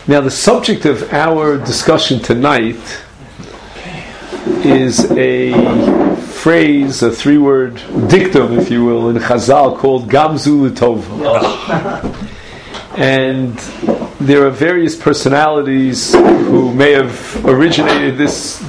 Now, the subject of our discussion tonight is a phrase, a three-word dictum, if you will, in Chazal called Gamzu L'Tova. And there are various personalities who may have originated this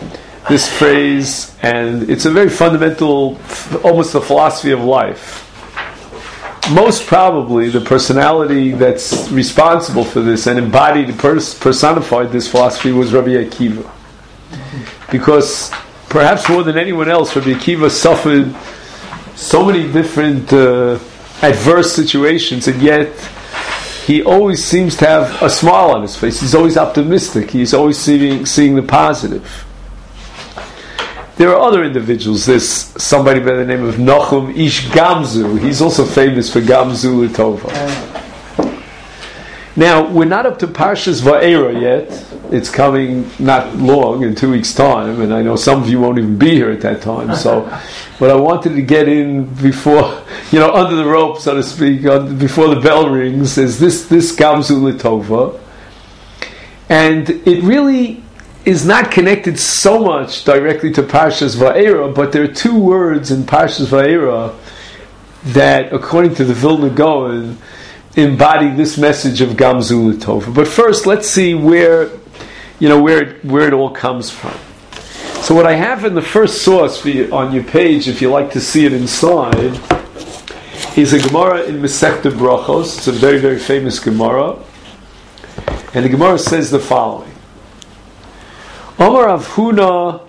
phrase, and it's a very fundamental, almost a philosophy of life. Most probably, the personality that's responsible for this and embodied, personified this philosophy was Rabbi Akiva. Because perhaps more than anyone else, Rabbi Akiva suffered so many different adverse situations, and yet he always seems to have a smile on his face. He's always optimistic. He's always seeing the positive. There are other individuals. There's somebody by the name of Nachum Ish Gamzu. He's also famous for Gamzu L'Tova. Now, we're not up to Parshas Va'era yet. It's coming not long, in 2 weeks' time, and I know some of you won't even be here at that time. So, but I wanted to get in before, under the rope, so to speak, before the bell rings, is this Gamzu L'Tova. And it really is not connected so much directly to Parshas Va'era, but there are two words in Parshas Va'era that, according to the Vilna Gaon, embody this message of Gamzu L'Tova. But first, let's see where it all comes from. So what I have in the first source on your page, if you like to see it inside, is a Gemara in Masechta Brachos. It's a very, very famous Gemara. And the Gemara says the following. Omar Rav Huna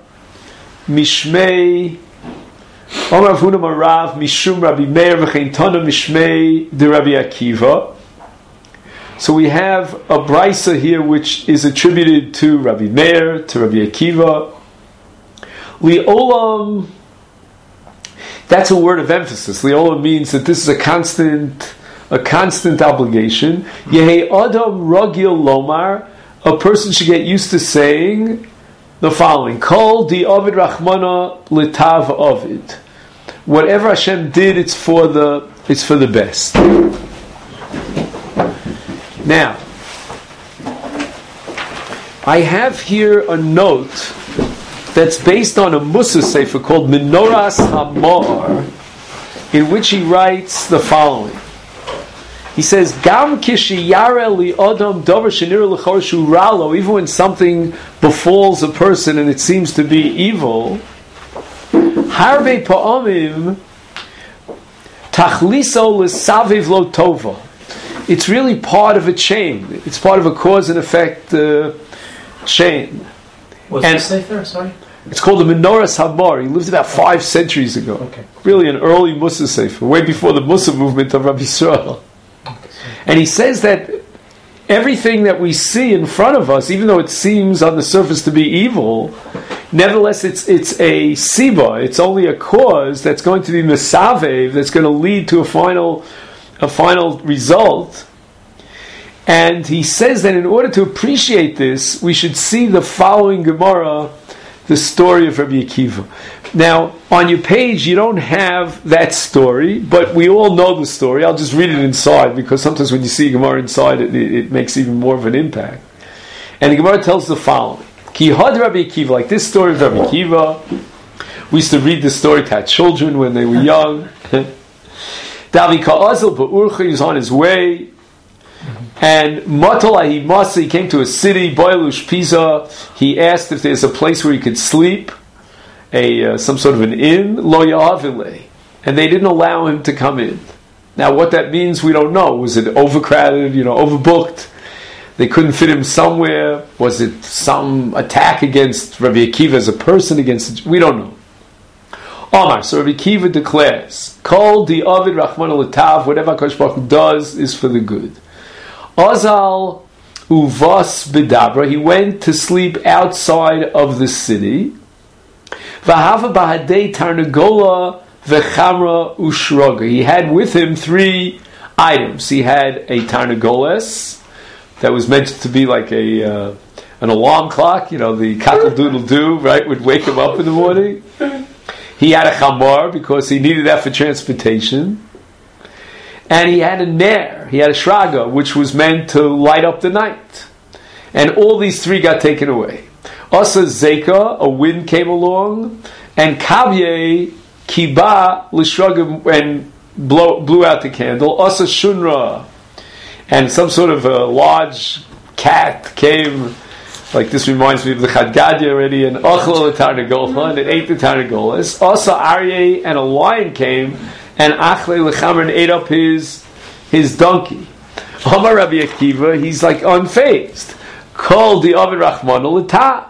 Mishmei Omar Rav Huna Marav Mishum Rabbi Meir V'chein Tana Mishmei de Rabbi Akiva. So we have a brisa here which is attributed to Rabbi Meir, to Rabbi Akiva. Li'olam, that's a word of emphasis. Li'olam means that this is a constant obligation. Yehei Adam Ragil Lomar, a person should get used to saying the following: Kol di Ovid Rachmana Litav Ovid. Whatever Hashem did, it's for the best. Now, I have here a note that's based on a Musa Sefer called Menoras Hamar, in which he writes the following. He says, "Gam kishiyare li adam davar shenir lechor shu ralo." Even when something befalls a person and it seems to be evil, harve pa'amim tachliso lesaviv lo tova. It's really part of a chain. It's part of a cause and effect chain. What's the sefer? Sorry. It's called the Menoras Hamar. He lived about 5 centuries ago. Okay. Really, an early Musa Sefer, way before the Musa movement of Rabbi Yisrael. And he says that everything that we see in front of us, even though it seems on the surface to be evil, nevertheless it's a siba, it's only a cause that's going to be mesavev, that's going to lead to a final result. And he says that in order to appreciate this, we should see the following Gemara, the story of Rabbi Akiva. Now, on your page, you don't have that story, but we all know the story. I'll just read it inside, because sometimes when you see Gemara inside, it makes even more of an impact. And the Gemara tells the following. Ki had Rabbi Akiva, like this story of Rabbi Akiva. We used to read this story to our children when they were young. Davi Ka'azil Ba'urcha, he was on his way. And Matalahi Masa, he came to a city, Boilush Pisa. He asked if there's a place where he could sleep, some sort of an inn, Lo Ya'avile. And they didn't allow him to come in. Now what that means, we don't know. Was it overcrowded, overbooked? They couldn't fit him somewhere? Was it some attack against Rabbi Akiva as a person we don't know. Omar, so Rabbi Akiva declares, Kol di Ovid Rachmana L'Tav, whatever HaKadosh Baruch Hu does is for the good. Azal uvas bedabra, he went to sleep outside of the city. V'hava bahadei tarnagola v'chamra ushroga. He had with him 3 items. He had a tarnagoles that was meant to be like an alarm clock, the cockle-doodle-doo, right, would wake him up in the morning. He had a chamar because he needed that for transportation. And he had a ner, he had a shraga, which was meant to light up the night. and all these three got taken away. Asa Zeka, a wind came along, and Kavye Kiba Lishragim, and blew out the candle. Asa Shunra, and some sort of a large cat came. Like this reminds me of the Chad Gadya already, and Achla Tarnagola, and it ate the Tarnagolas. Asa Aryeh, and a lion came, and Achle Lechamer, and ate up his donkey. Amar Rabbi Akiva, he's like unfazed. Called the Ovid Rachman L'Tav.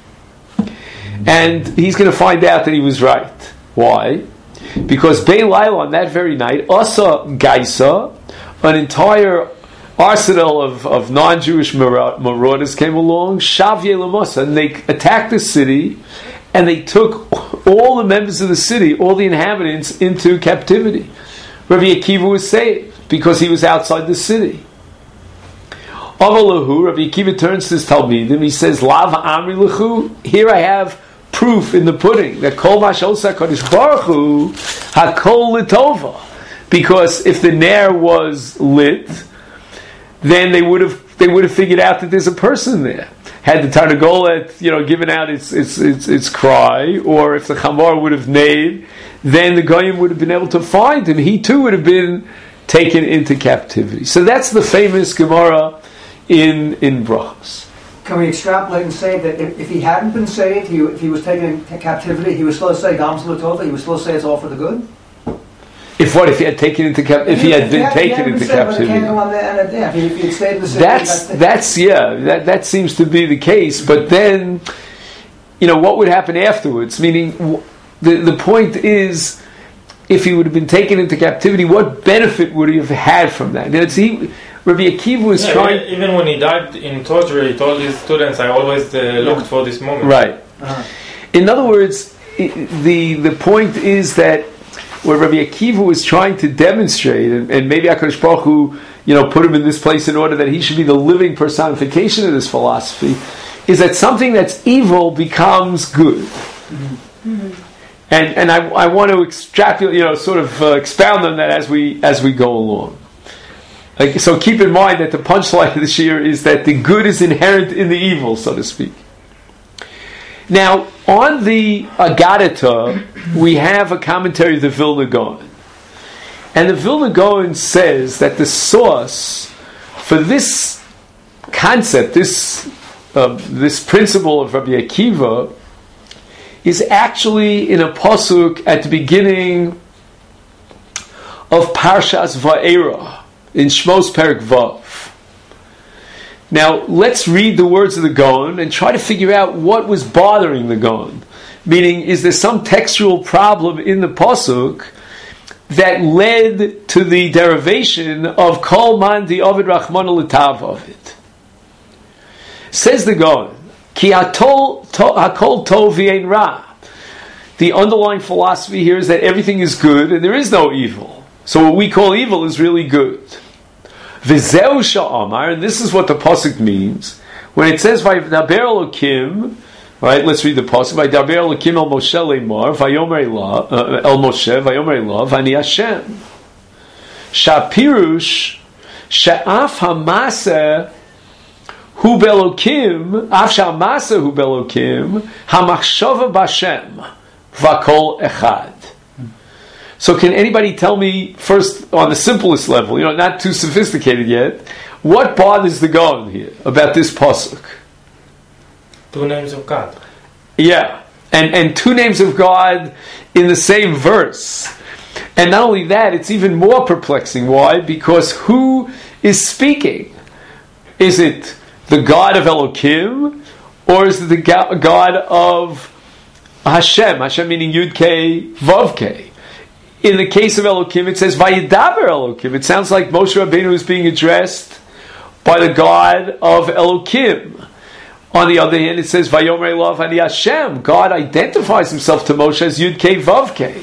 And he's going to find out that he was right. Why? Because Bein Laila, on that very night, Asa Gaisa, an entire arsenal of non-Jewish marauders came along, Shavye Lamosa, and they attacked the city, and they took all the members of the city, all the inhabitants, into captivity. Rabbi Akiva was saved because he was outside the city. Avalahu, Rabbi Akiva turns to his Talmidim, he says, Lav Amri Lechu, here I have proof in the pudding that Kol Mashosa Kodesh Baruch Hu Hakol Litova, because if the Ner was lit, then they would have figured out that there's a person there. Had the Tarnagolet, given out its cry, or if the Chamor would have neighed, then the Goyim would have been able to find him. He too would have been taken into captivity. So that's the famous Gemara in Brachos. Can we extrapolate and say that if he hadn't been saved, if he was taken into captivity, he was still to say Gam Zlatova, he would still say it's all for the good? If he had taken into if he had been taken into captivity, if he had stayed in the city, that seems to be the case. But then, what would happen afterwards? Meaning, the point is, if he would have been taken into captivity, what benefit would he have had from that? Rabbi Akiva was trying. Even when he died in torture, he told his students, "I always looked for this moment." Right. In other words, the point is that what Rabbi Akiva was trying to demonstrate, and maybe HaKadosh Baruch Hu, put him in this place in order that he should be the living personification of this philosophy, is that something that's evil becomes good. Mm-hmm. And I want to extrapolate, expound on that as we go along. So keep in mind that the punchline of this year is that the good is inherent in the evil, so to speak. Now, on the Agadita, we have a commentary of the Vilna Gaon. And the Vilna Gaon says that the source for this concept, this principle of Rabbi Akiva, is actually in a pasuk at the beginning of Parshas Va'era, in Shmos Perek Vav. Now, let's read the words of the Gaon and try to figure out what was bothering the Gaon. Meaning, is there some textual problem in the pasuk that led to the derivation of Kol Man Di Ovid Rachmana L'Tav Ovid? Says the Gaon, Ki Hakol Tov V'Ein Ra. The underlying philosophy here is that everything is good and there is no evil. So what we call evil is really good. V'zeu sha'amar, and this is what the pasuk means when it says Vaydaber Elokim. Right, let's read the pasuk. Vaydaber Elokim el Moshe leimar Vayomer el Moshe Vayomer elav Ani Hashem. Shapirush she'af hamasa hu belokim af she'hamasa hu belokim hamachshava b'Hashem v'kol echad. So can anybody tell me, first, on the simplest level, not too sophisticated yet, what bothers the Gaon here about this pasuk? Two names of God. Yeah, and two names of God in the same verse. And not only that, it's even more perplexing. Why? Because who is speaking? Is it the God of Elokim, or is it the God of Hashem? Hashem meaning Yud-Kei, Vav-Kei. In the case of Elokim, it says Vayidaber Elokim. It sounds like Moshe Rabbeinu is being addressed by the God of Elokim. On the other hand, it says Vayomer elav Ani Hashem. God identifies himself to Moshe as Yud-Kei Vav-Kei.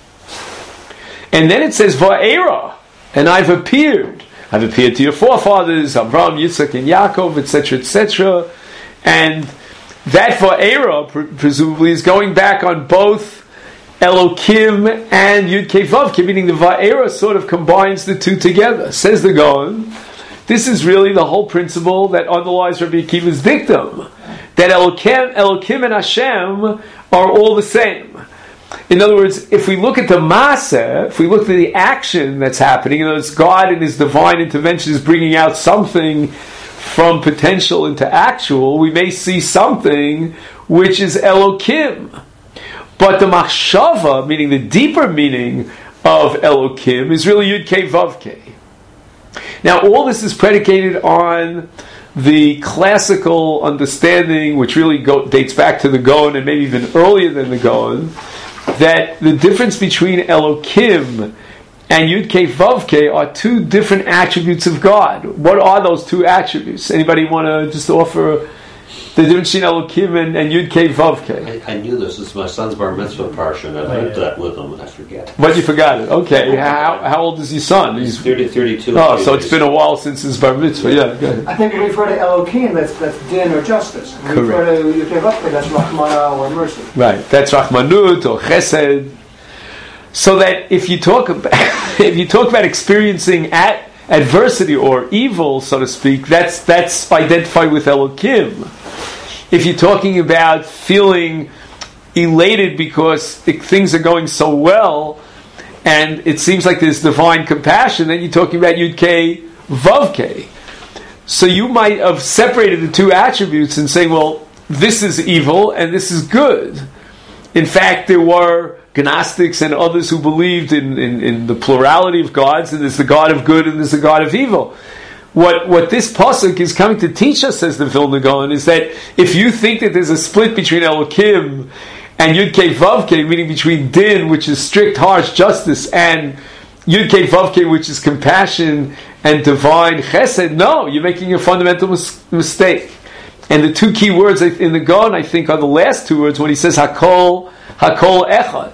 And then it says Va'era, and I've appeared. I've appeared to your forefathers, Avraham, Yitzchak, and Yaakov, etc., etc. And that Va'era, presumably, is going back on both Elokim and Yud-Kei Vav-Kei, meaning the Va'era sort of combines the two together. Says the Gaon, This is really the whole principle that underlies Rabbi Akiva's dictum, that Elokim and Hashem are all the same. In other words, if we look at the Maaseh, if we look at the action that's happening, in other words, God in His divine intervention is bringing out something from potential into actual, we may see something which is Elokim. But the Machshava, meaning the deeper meaning of Elokim, is really Yud Kei Vav Kei. Now, all this is predicated on the classical understanding, which really dates back to the Gaon and maybe even earlier than the Gaon, that the difference between Elokim and Yud Kei Vav Kei are two different attributes of God. What are those two attributes? Anybody want to just offer the difference between Elokim and Yud Kei Vav Kei? I knew this. It's my son's bar mitzvah parsha, and I learned that with him, and I forget. But you forgot it. Okay. How old is your son? He's 32. Oh, so it's been a while since his bar mitzvah. Yeah, go ahead. I think we refer to Elokim, that's din or justice. We refer to Yud Kei Vav Kei, that's Rahmana or mercy. Right. That's Rahmanut or Chesed. So that if you talk about experiencing adversity or evil, so to speak, that's identified with Elokim. If you're talking about feeling elated because things are going so well, and it seems like there's divine compassion, then you're talking about Yud Kei Vav Kei. So you might have separated the two attributes and saying, well, this is evil and this is good. In fact, there were Gnostics and others who believed in the plurality of gods, and there's the God of good and there's the God of evil. What this pasuk is coming to teach us, says the Vilna Gaon, is that if you think that there's a split between Elokim and Yud Kei Vav Kei, meaning between Din, which is strict, harsh justice, and Yud Kei Vav Kei, which is compassion and divine chesed, no, you're making a fundamental mistake. And the two key words in the Gaon, I think, are the last two words when he says Hakol Echad.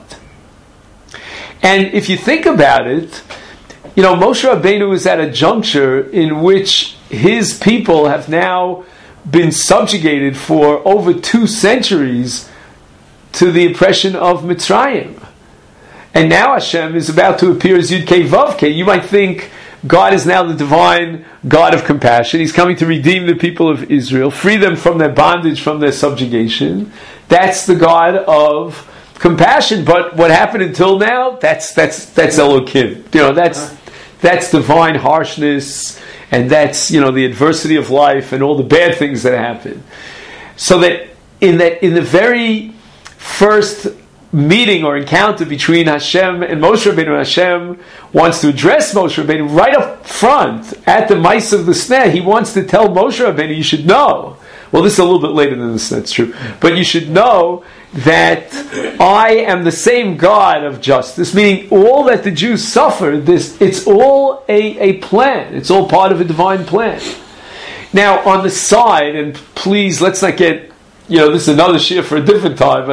And if you think about it, Moshe Rabbeinu is at a juncture in which his people have now been subjugated for over 2 centuries to the oppression of Mitzrayim. And now Hashem is about to appear as Yud Kei Vav Kei. You might think God is now the divine God of compassion. He's coming to redeem the people of Israel, free them from their bondage, from their subjugation. That's the God of compassion. But what happened until now, that's Elokim. That's divine harshness, and that's the adversity of life and all the bad things that happen. So that in the very first meeting or encounter between Hashem and Moshe Rabbeinu, Hashem wants to address Moshe Rabbeinu right up front at the Ma'ase of the Sneh. He wants to tell Moshe Rabbeinu, you should know. Well, this is a little bit later than this, that's true. But you should know that I am the same God of justice, meaning all that the Jews suffered, it's all a plan. It's all part of a divine plan. Now, on the side, and please, let's not get, this is another shir for a different time,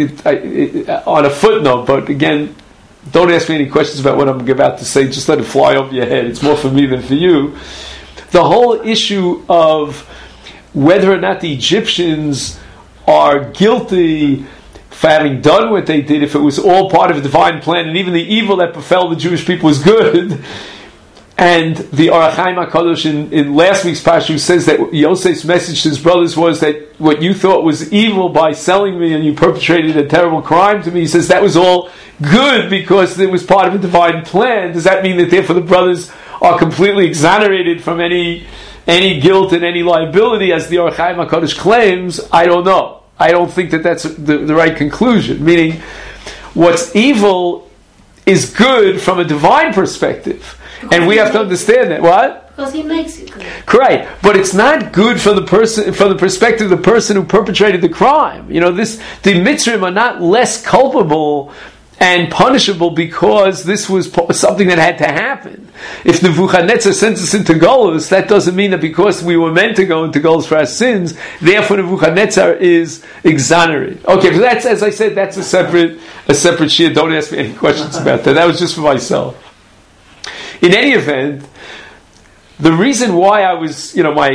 on a footnote, but again, don't ask me any questions about what I'm about to say, just let it fly over your head. It's more for me than for you. The whole issue of whether or not the Egyptians are guilty for having done what they did, if it was all part of a divine plan, and even the evil that befell the Jewish people was good. And the Orach Chaim HaKadosh in last week's Parsha says that Yosef's message to his brothers was that what you thought was evil by selling me and you perpetrated a terrible crime to me, he says that was all good because it was part of a divine plan. Does that mean that therefore the brothers are completely exonerated from any guilt and any liability, as the Orach Chaim HaKadosh claims? I don't know. I don't think that that's the right conclusion. Meaning, what's evil is good from a divine perspective. And we have to understand that. What? Because he makes it good. Correct. But it's not good for the person, from the perspective of the person who perpetrated the crime. The Mitzrayim are not less culpable and punishable because this was something that had to happen. If Nebuchadnezzar sends us into Golus, that doesn't mean that because we were meant to go into Golus for our sins, therefore Nebuchadnezzar is exonerated. Okay, so that's, as I said, that's a separate shir. Don't ask me any questions about that. That was just for myself. In any event, the reason why I was,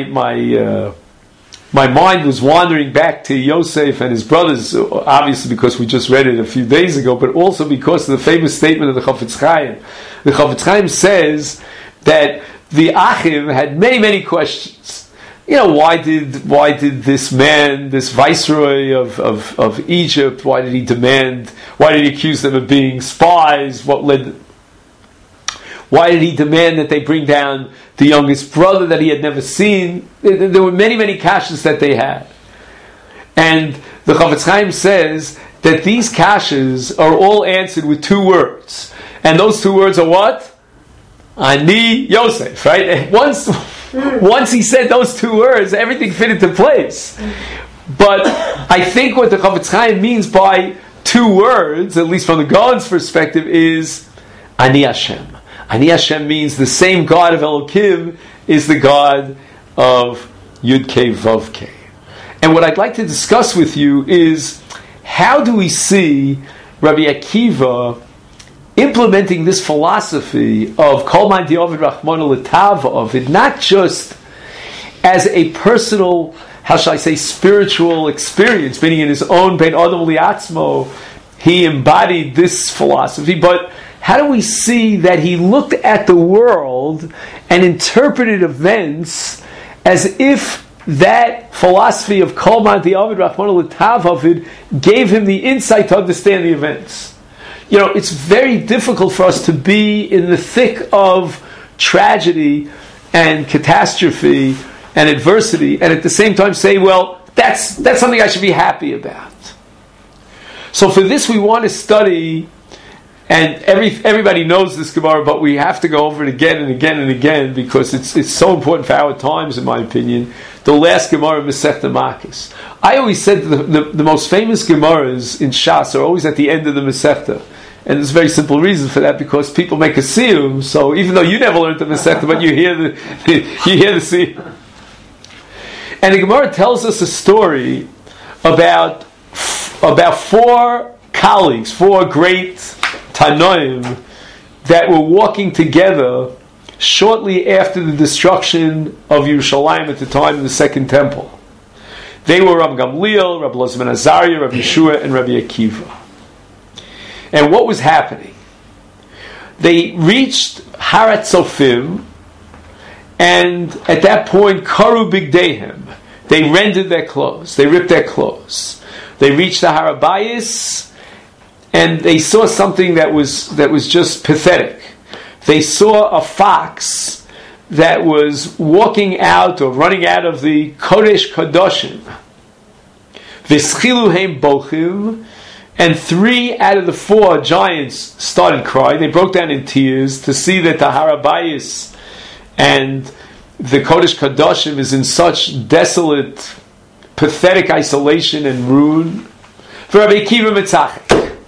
my mind was wandering back to Yosef and his brothers, obviously because we just read it a few days ago, but also because of the famous statement of the Chafetz Chaim. The Chafetz Chaim says that the Achim had many, many questions. Why did this man, this viceroy of Egypt, why did he accuse them of being spies? Why did he demand that they bring down the youngest brother that he had never seen? There were many, many kashas that they had. And the Chofetz Chaim says that these kashas are all answered with 2 words. And those 2 words are what? Ani Yosef, right? And once he said those 2 words, everything fit into place. But I think what the Chofetz Chaim means by 2 words, at least from the Gaon's perspective, is Ani Hashem. Ani Hashem means the same God of Elokim is the God of Yud-Kei Vav-Kei. And what I'd like to discuss with you is, how do we see Rabbi Akiva implementing this philosophy of Kol Man Di'ovid Rachmana L'Tava of it, not just as a personal, how shall I say, spiritual experience, meaning in his own Bein Adam Li'atzmo, he embodied this philosophy, but how do we see that he looked at the world and interpreted events as if that philosophy of Kol Man Di'ovid Rachmana L'Tava gave him the insight to understand the events? It's very difficult for us to be in the thick of tragedy and catastrophe and adversity, and at the same time say, well, that's something I should be happy about. So for this we want to study, and everybody knows this Gemara, but we have to go over it again and again and again, because it's so important for our times, in my opinion, the last Gemara of Masechta Makos. I always said the most famous Gemaras in Shas are always at the end of the Masechta. And there's a very simple reason for that, because people make a siyum. So even though you never learned the Masechta, but you hear the siyum. And the Gemara tells us a story about 4 colleagues, 4 great Tanoim, that were walking together shortly after the destruction of Yerushalayim at the time of the Second Temple. They were Rabbi Gamliel, Rabbi Elazar ben Azariah, Rabbi Yeshua, and Rabbi Akiva. And what was happening? They reached Harat Sofim, and at that point, Karu Bigdehem. They rended their clothes. They ripped their clothes. They reached the Har Habayis, and they saw something that was just pathetic. They saw a fox that was walking out or running out of the Kodesh Kadoshim. V'schilu heim bochim. And 3 out of the 4 giants started crying. They broke down in tears to see that the Har Habayis and the Kodesh Kadoshim is in such desolate, pathetic isolation and ruin. For Rabbi Akiva Mitzachek.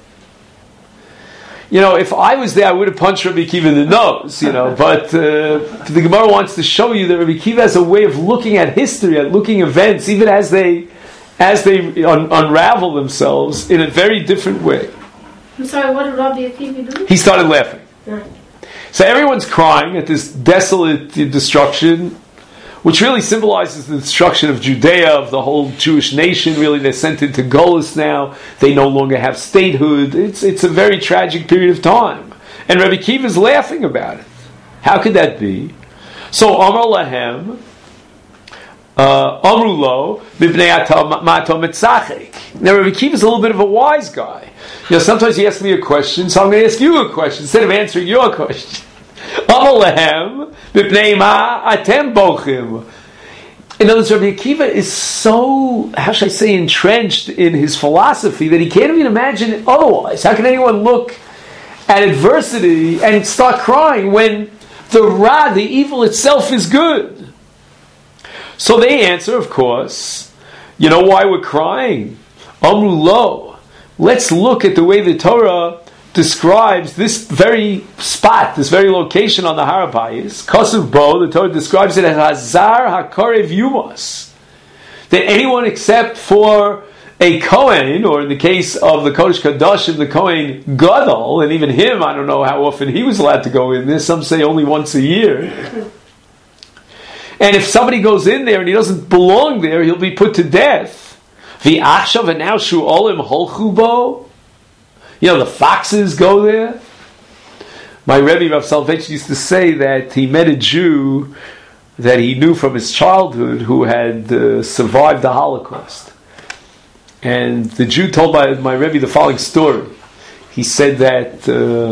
If I was there, I would have punched Rabbi Akiva in the nose, but the Gemara wants to show you that Rabbi Akiva has a way of looking at history, at looking at events, even as they unravel themselves in a very different way. I'm sorry, what did Rabbi Akiva do? He started laughing. Yeah. So everyone's crying at this desolate destruction, which really symbolizes the destruction of Judea, of the whole Jewish nation. Really, they're sent into Golus now. They no longer have statehood. It's a very tragic period of time. And Rabbi Akiva is laughing about it. How could that be? So Amar Lahem, Amrulo, Bibnei Mato Mitzachek. Now Rabbi Akiva is a little bit of a wise guy. Sometimes he asks me a question, so I'm going to ask you a question instead of answering your question. Amar Lahem, Bibnei Ma Atem Bochim. In other words, Rabbi Akiva is so, how should I say, entrenched in his philosophy that he can't even imagine it otherwise. How can anyone look at adversity and start crying when the evil itself is good? So they answer, of course, you know why we're crying? Amru lo. Let's look at the way the Torah describes this very spot, this very location on the Har Habayis. Kosev Bo, the Torah describes it as Hazar HaKorev Yumas. That anyone except for a Kohen, or in the case of the Kodesh Kadoshim, the Kohen Gadol, and even him, I don't know how often he was allowed to go in there. Some say only once a year. And if somebody goes in there and he doesn't belong there, he'll be put to death. V'achshav and now shu'olim holchu bo. The foxes go there. My Rebbe Rav Soloveitchik used to say that he met a Jew that he knew from his childhood who had survived the Holocaust. And the Jew told my Rebbe the following story. He said that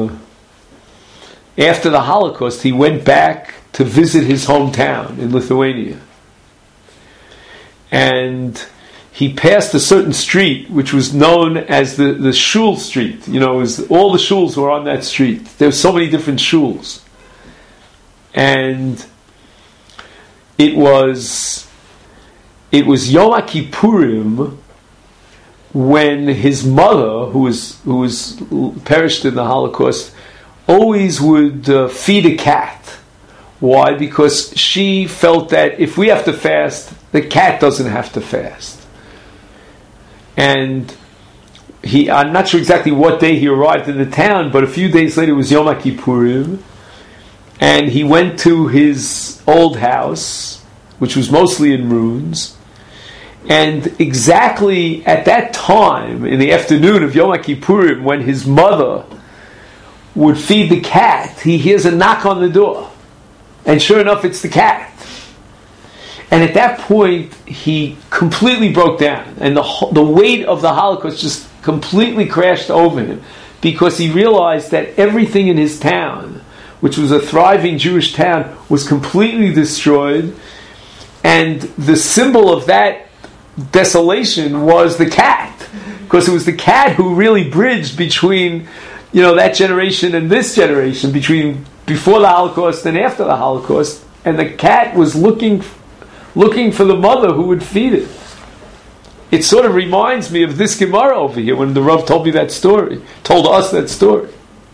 after the Holocaust, he went back to visit his hometown in Lithuania. And he passed a certain street which was known as the Shul Street. You know, all the shuls were on that street. There were so many different shuls. And it was Yom Kippurim when his mother, who was perished in the Holocaust, always would feed a cat. Why? Because she felt that if we have to fast, the cat doesn't have to fast. And I'm not sure exactly what day he arrived in the town, but a few days later it was Yom Kippurim, and he went to his old house, which was mostly in ruins, and exactly at that time, in the afternoon of Yom Kippurim, when his mother would feed the cat, he hears a knock on the door. And sure enough, it's the cat. And at that point, he completely broke down. And the weight of the Holocaust just completely crashed over him. Because he realized that everything in his town, which was a thriving Jewish town, was completely destroyed. And the symbol of that desolation was the cat. Because it was the cat who really bridged between, that generation and this generation, between before the Holocaust and after the Holocaust. And the cat was looking for the mother who would feed it. It sort of reminds me of this Gemara over here when the Rav told us that story.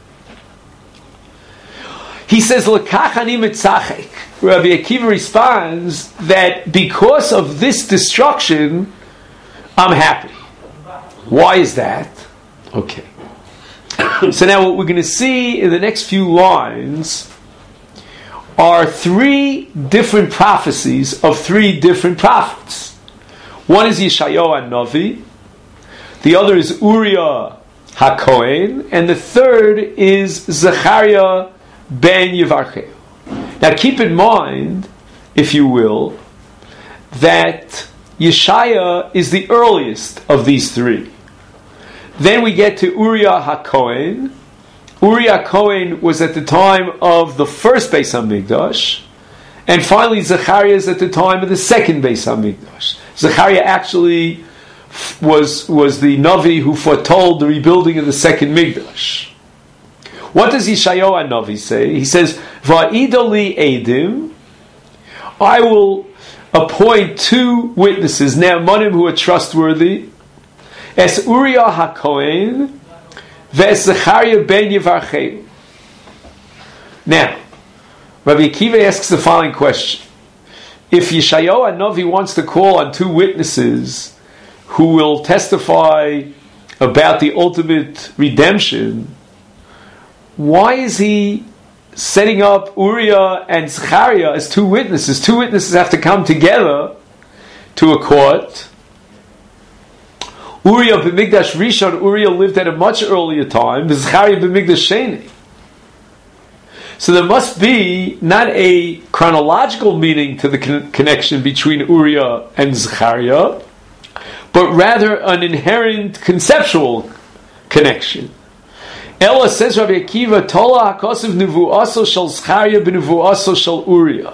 He says, L'kach ani mitzachek. Rabbi Akiva responds that because of this destruction, I'm happy. Why is that? Okay. So now what we're going to see in the next few lines are 3 different prophecies of 3 different prophets. One is Yeshayahu Navi, the other is Uriah HaKohen, and the third is Zechariah ben Yevarcheu. Now keep in mind, if you will, that Yeshaya is the earliest of these 3. Then we get to Uriah HaKohen. Uriah HaKohen was at the time of the first Beis HaMikdash, and finally Zechariah is at the time of the second Beis HaMikdash. Zechariah actually was the Navi who foretold the rebuilding of the second Mikdash. What does Yeshayahu Navi say? He says, Va'idoli Edim, I will appoint 2 witnesses, Ne'amanim, who are trustworthy, Es Uriah HaKohen, Ve'es Zechariah ben Yevarcheu. Now, Rabbi Akiva asks the following question. If Yeshayahu Navi wants to call on 2 witnesses who will testify about the ultimate redemption, why is he setting up Uriah and Zechariah as 2 witnesses? 2 witnesses have to come together to a court. Uriah b'Mikdash Rishon, Uriah lived at a much earlier time. Zechariah b'Mikdash Sheni. So there must be not a chronological meaning to the connection between Uriah and Zechariah, but rather an inherent conceptual connection. Ella says Rabbi Akiva, Tola HaKosev Nevu'aso Shel Zechariah B'Nevu'aso Shel Uriah.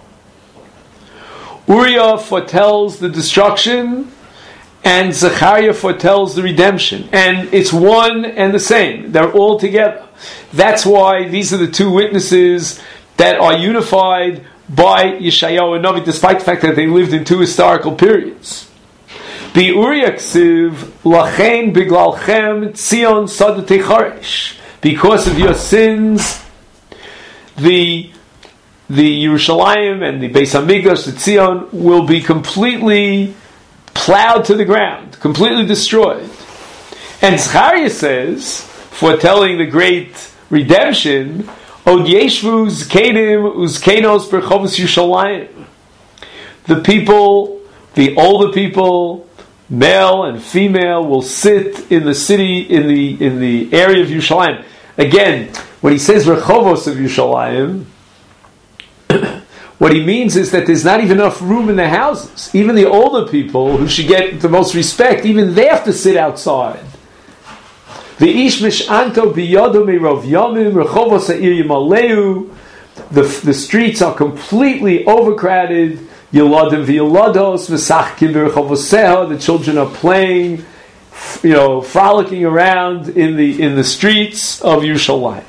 Uriah foretells the destruction, and Zechariah foretells the redemption. And it's one and the same. They're all together. That's why these are the 2 witnesses that are unified by Yeshayahu and Navi, despite the fact that they lived in 2 historical periods. Bi Uriah ksiv lachein biglalchem Tzion sadetei charesh. Because of your sins, the Yerushalayim and the Beis Hamikdash, the Tzion, will be completely plowed to the ground, completely destroyed. And Zechariah says, foretelling the great redemption, Od yeshvu zkenim uzkenos berchovos Yerushalayim. The people, the older people, male and female, will sit in the city, in the area of Yerushalayim. again, when he says Rechovos of Yerushalayim, what he means is that there's not even enough room in the houses. Even the older people who should get the most respect, even they have to sit outside. The ish mishanto biyodo mirov yomim rechovos ha'ir yimaleu. The streets are completely overcrowded. Yeladim v'yelados v'sachkim b'rechovoseha. The children are playing, frolicking around in the streets of Yerushalayim.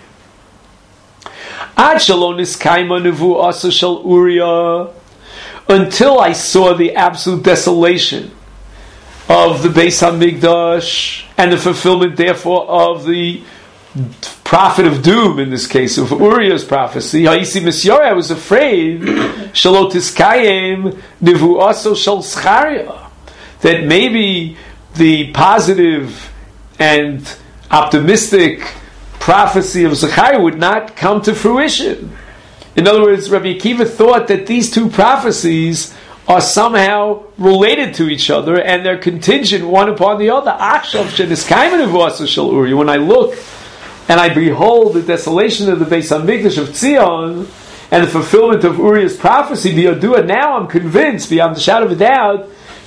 Ad shalom niskayma nevu'asa shel Uriah, until I saw the absolute desolation of the Beis Hamikdash and the fulfillment, therefore, of the prophet of doom, in this case, of Uriah's prophecy. I was afraid shalotiskayim nevu'aso shel Zechariah, that maybe the positive and optimistic prophecy of Zechariah would not come to fruition. In other words, Rabbi Akiva thought that these two prophecies are somehow related to each other and they're contingent one upon the other. When I look and I behold the desolation of the Beis Hamikdash of Tzion and the fulfillment of Uriah's prophecy, now I'm convinced, beyond the shadow of a doubt,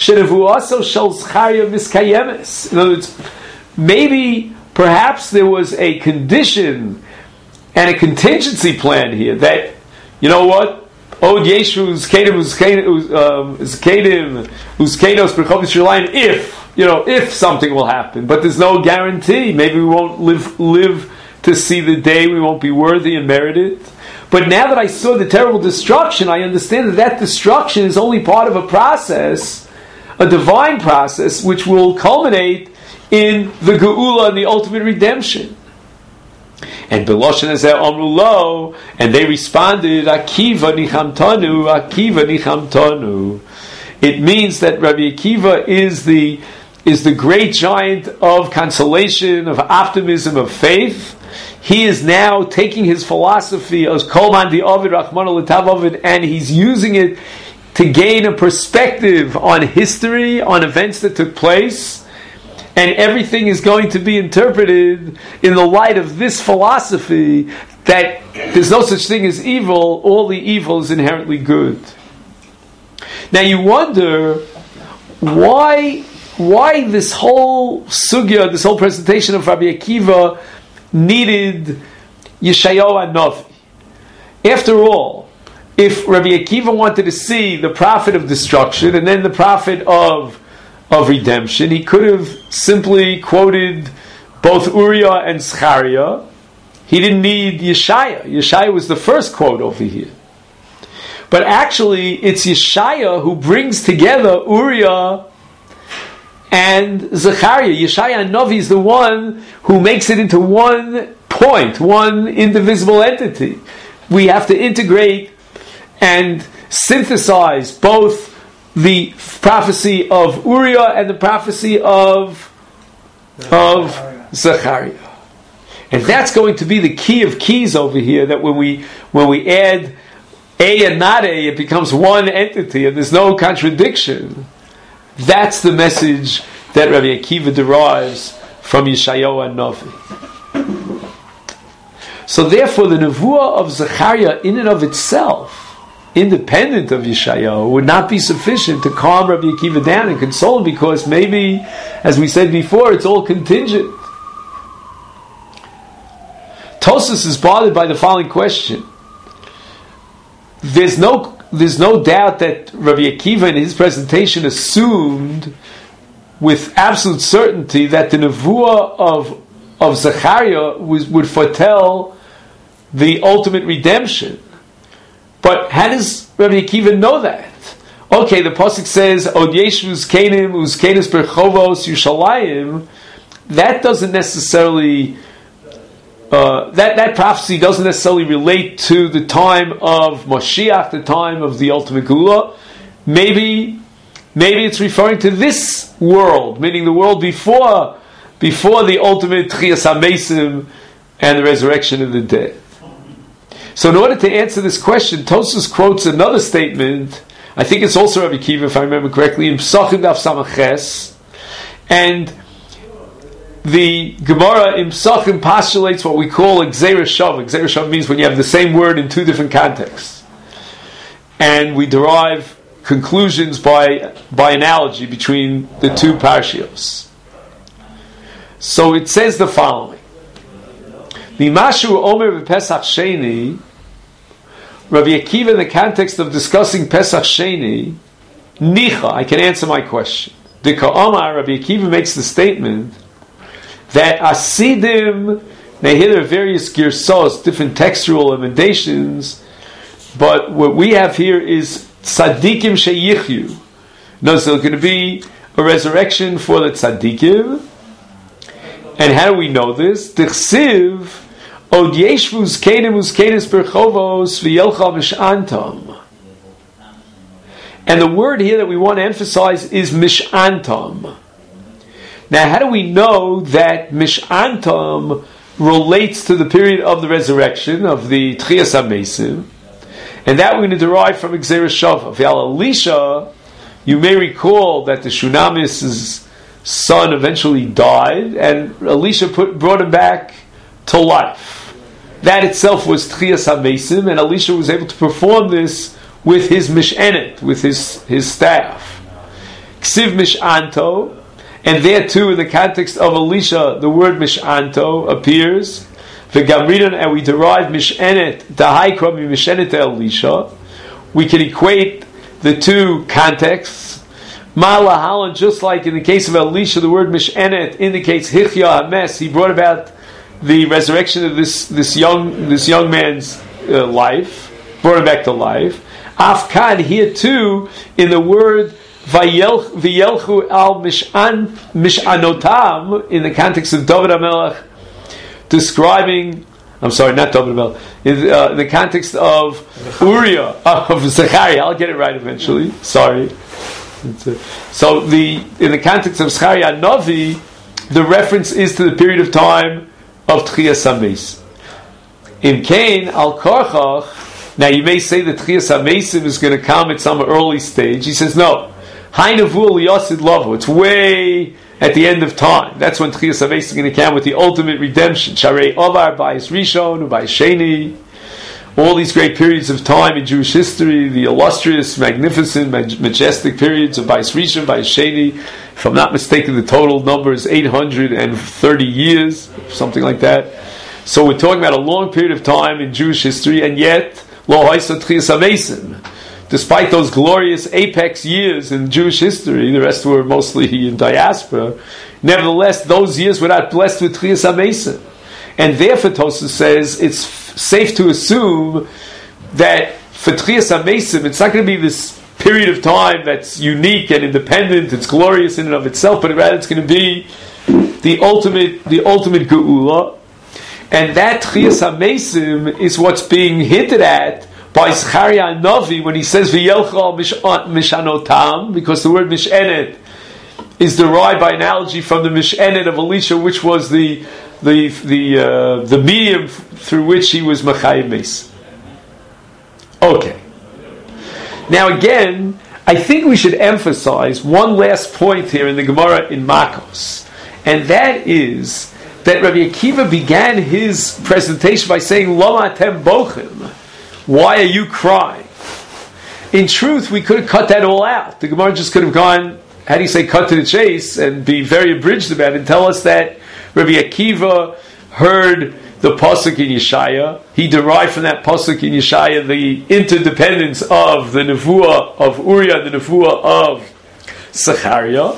in other words, maybe perhaps there was a condition and a contingency plan here that, you know what? Od Yeshu's Kedim if something will happen, but there's no guarantee. Maybe we won't live to see the day. We won't be worthy and merit it. But now that I saw the terrible destruction, I understand that destruction is only part of a process, a divine process, which will culminate in the Geula and the ultimate redemption. And Beloshen Ezer Amru Lo, and they responded, Akiva nichamtanu, Akiva nichamtanu. It means that Rabbi Akiva is the great giant of consolation, of optimism, of faith. He is now taking his philosophy of Kol Man Di'ovid Rachmana L'Tav Ovid, and he's using it to gain a perspective on history, on events that took place. And everything is going to be interpreted in the light of this philosophy that there's no such thing as evil, all the evil is inherently good. Now you wonder why this whole sugya, this whole presentation of Rabbi Akiva needed Yeshayahu HaNavi. After all, if Rabbi Akiva wanted to see the prophet of destruction and then the prophet of redemption, he could have simply quoted both Uriah and Zechariah. He didn't need Yeshaya. Yeshaya was the first quote over here. But actually, it's Yeshaya who brings together Uriah and Zechariah. Yeshaya HaNavi is the one who makes it into one point, one indivisible entity. We have to integrate and synthesize both the prophecy of Uriah and the prophecy of Zechariah. And that's going to be the key of keys over here, that when we add A and not A, it becomes one entity and there's no contradiction. That's the message that Rabbi Akiva derives from Yeshayahu HaNavi. So therefore the Nevuah of Zechariah in and of itself, independent of Yeshayahu, would not be sufficient to calm Rabbi Akiva down and console him, because maybe, as we said before, it's all contingent. Tosfos is bothered by the following question. There's no doubt that Rabbi Akiva in his presentation assumed with absolute certainty that the Nevuah of Zechariah would foretell the ultimate redemption. But how does Rabbi Akiva know that? Okay, the pasuk says, Od Yeshuv's Kenim, Uzkenis Berchovos Yerushalayim. That doesn't necessarily, that prophecy doesn't necessarily relate to the time of Moshiach, the time of the ultimate Geula. Maybe it's referring to this world, meaning the world before the ultimate Tchias HaMesim and the resurrection of the dead. So in order to answer this question, Tosfos quotes another statement, I think it's also Rabbi Akiva, if I remember correctly, in Psachim Daf Samach Ches, and the Gemara in Psachim postulates what we call Gzeira Shav. Gzeira Shav means when you have the same word in two different contexts. And we derive conclusions by analogy between the two parshios. So it says the following. Mimashu Omer v'Pesach Sheni, Rabbi Akiva, in the context of discussing Pesach Sheni, Nicha, I can answer my question. Dika Omar, Rabbi Akiva makes the statement that Asidim, now here there are various girsos, different textual emendations, but what we have here is Tzadikim Sheyichyu. No, so there's going to be a resurrection for the Tzadikim. And how do we know this? Tichsiv, Od Yeshvus Kenemus Kenes Berchovos V'yelcha Mishantam. And the word here that we want to emphasize is Mishantam. Now, how do we know that Mishantam relates to the period of the resurrection, of the Tchias HaMesim? And that we're going to derive from Gzeira Shav. Elisha, you may recall that the Shunamis' son eventually died, and Elisha brought him back to life. That itself was Tchias HaMesim, and Elisha was able to perform this with his Mishenet, with his staff. Ksiv Mishanto, and there too, in the context of Elisha, the word Mishanto appears. V'gamrinan, and we derive Mishenet, Dahaikra mi Mishenet Elisha. We can equate the two contexts. Ma'alahalan, just like in the case of Elisha, the word Mishenet indicates Hichya Hames. He brought about the resurrection of this young man's life, brought him back to life. Afkan, here too, in the word V'yelchu al Mishanotam, in the context of David HaMelech, describing, I'm sorry, not David HaMelech, in the context of Uriah, of Zechariah, I'll get it right eventually, sorry. So in the context of Zechariah Navi, the reference is to the period of time of Tchias HaMesim. In Cain, al Korchach, now you may say that Tchias HaMesim is going to come at some early stage. He says, no. Hainavu liyasid lavo. It's way at the end of time. That's when Tchias HaMesim is going to come with the ultimate redemption. Sharei Ovar, Bayis Rishon, Bayis Sheni. All these great periods of time in Jewish history, the illustrious, magnificent, majestic periods of Bayis Rishon, Bayis Sheni. If I'm not mistaken, the total number is 830 years, something like that. So we're talking about a long period of time in Jewish history, and yet, Lo Haisa Tchias HaMesim. Despite those glorious apex years in Jewish history, the rest were mostly in diaspora, nevertheless, those years were not blessed with Tchias HaMesim. And therefore, Tosfos says, it's safe to assume that for Tchias HaMesim, it's not going to be this period of time that's unique and independent, it's glorious in and of itself, but rather it's going to be the ultimate Geula. And that Tchias HaMesim is what's being hinted at by Zechariah Navi when he says V'yelcha Mishanotam, because the word Mishenet is derived by analogy from the Mishenet of Elisha, which was the medium through which he was Machayim Mesim. Okay. Now again, I think we should emphasize one last point here in the Gemara in Makos, and that is that Rabbi Akiva began his presentation by saying, Lama atem bochim. Why are you crying? In truth, we could have cut that all out. The Gemara just could have gone, how do you say, cut to the chase, and be very abridged about it, and tell us that Rabbi Akiva heard the pasuk in Yeshaya. He derived from that pasuk in Yeshaya the interdependence of the nevuah of Uriah, the nevuah of Zechariah.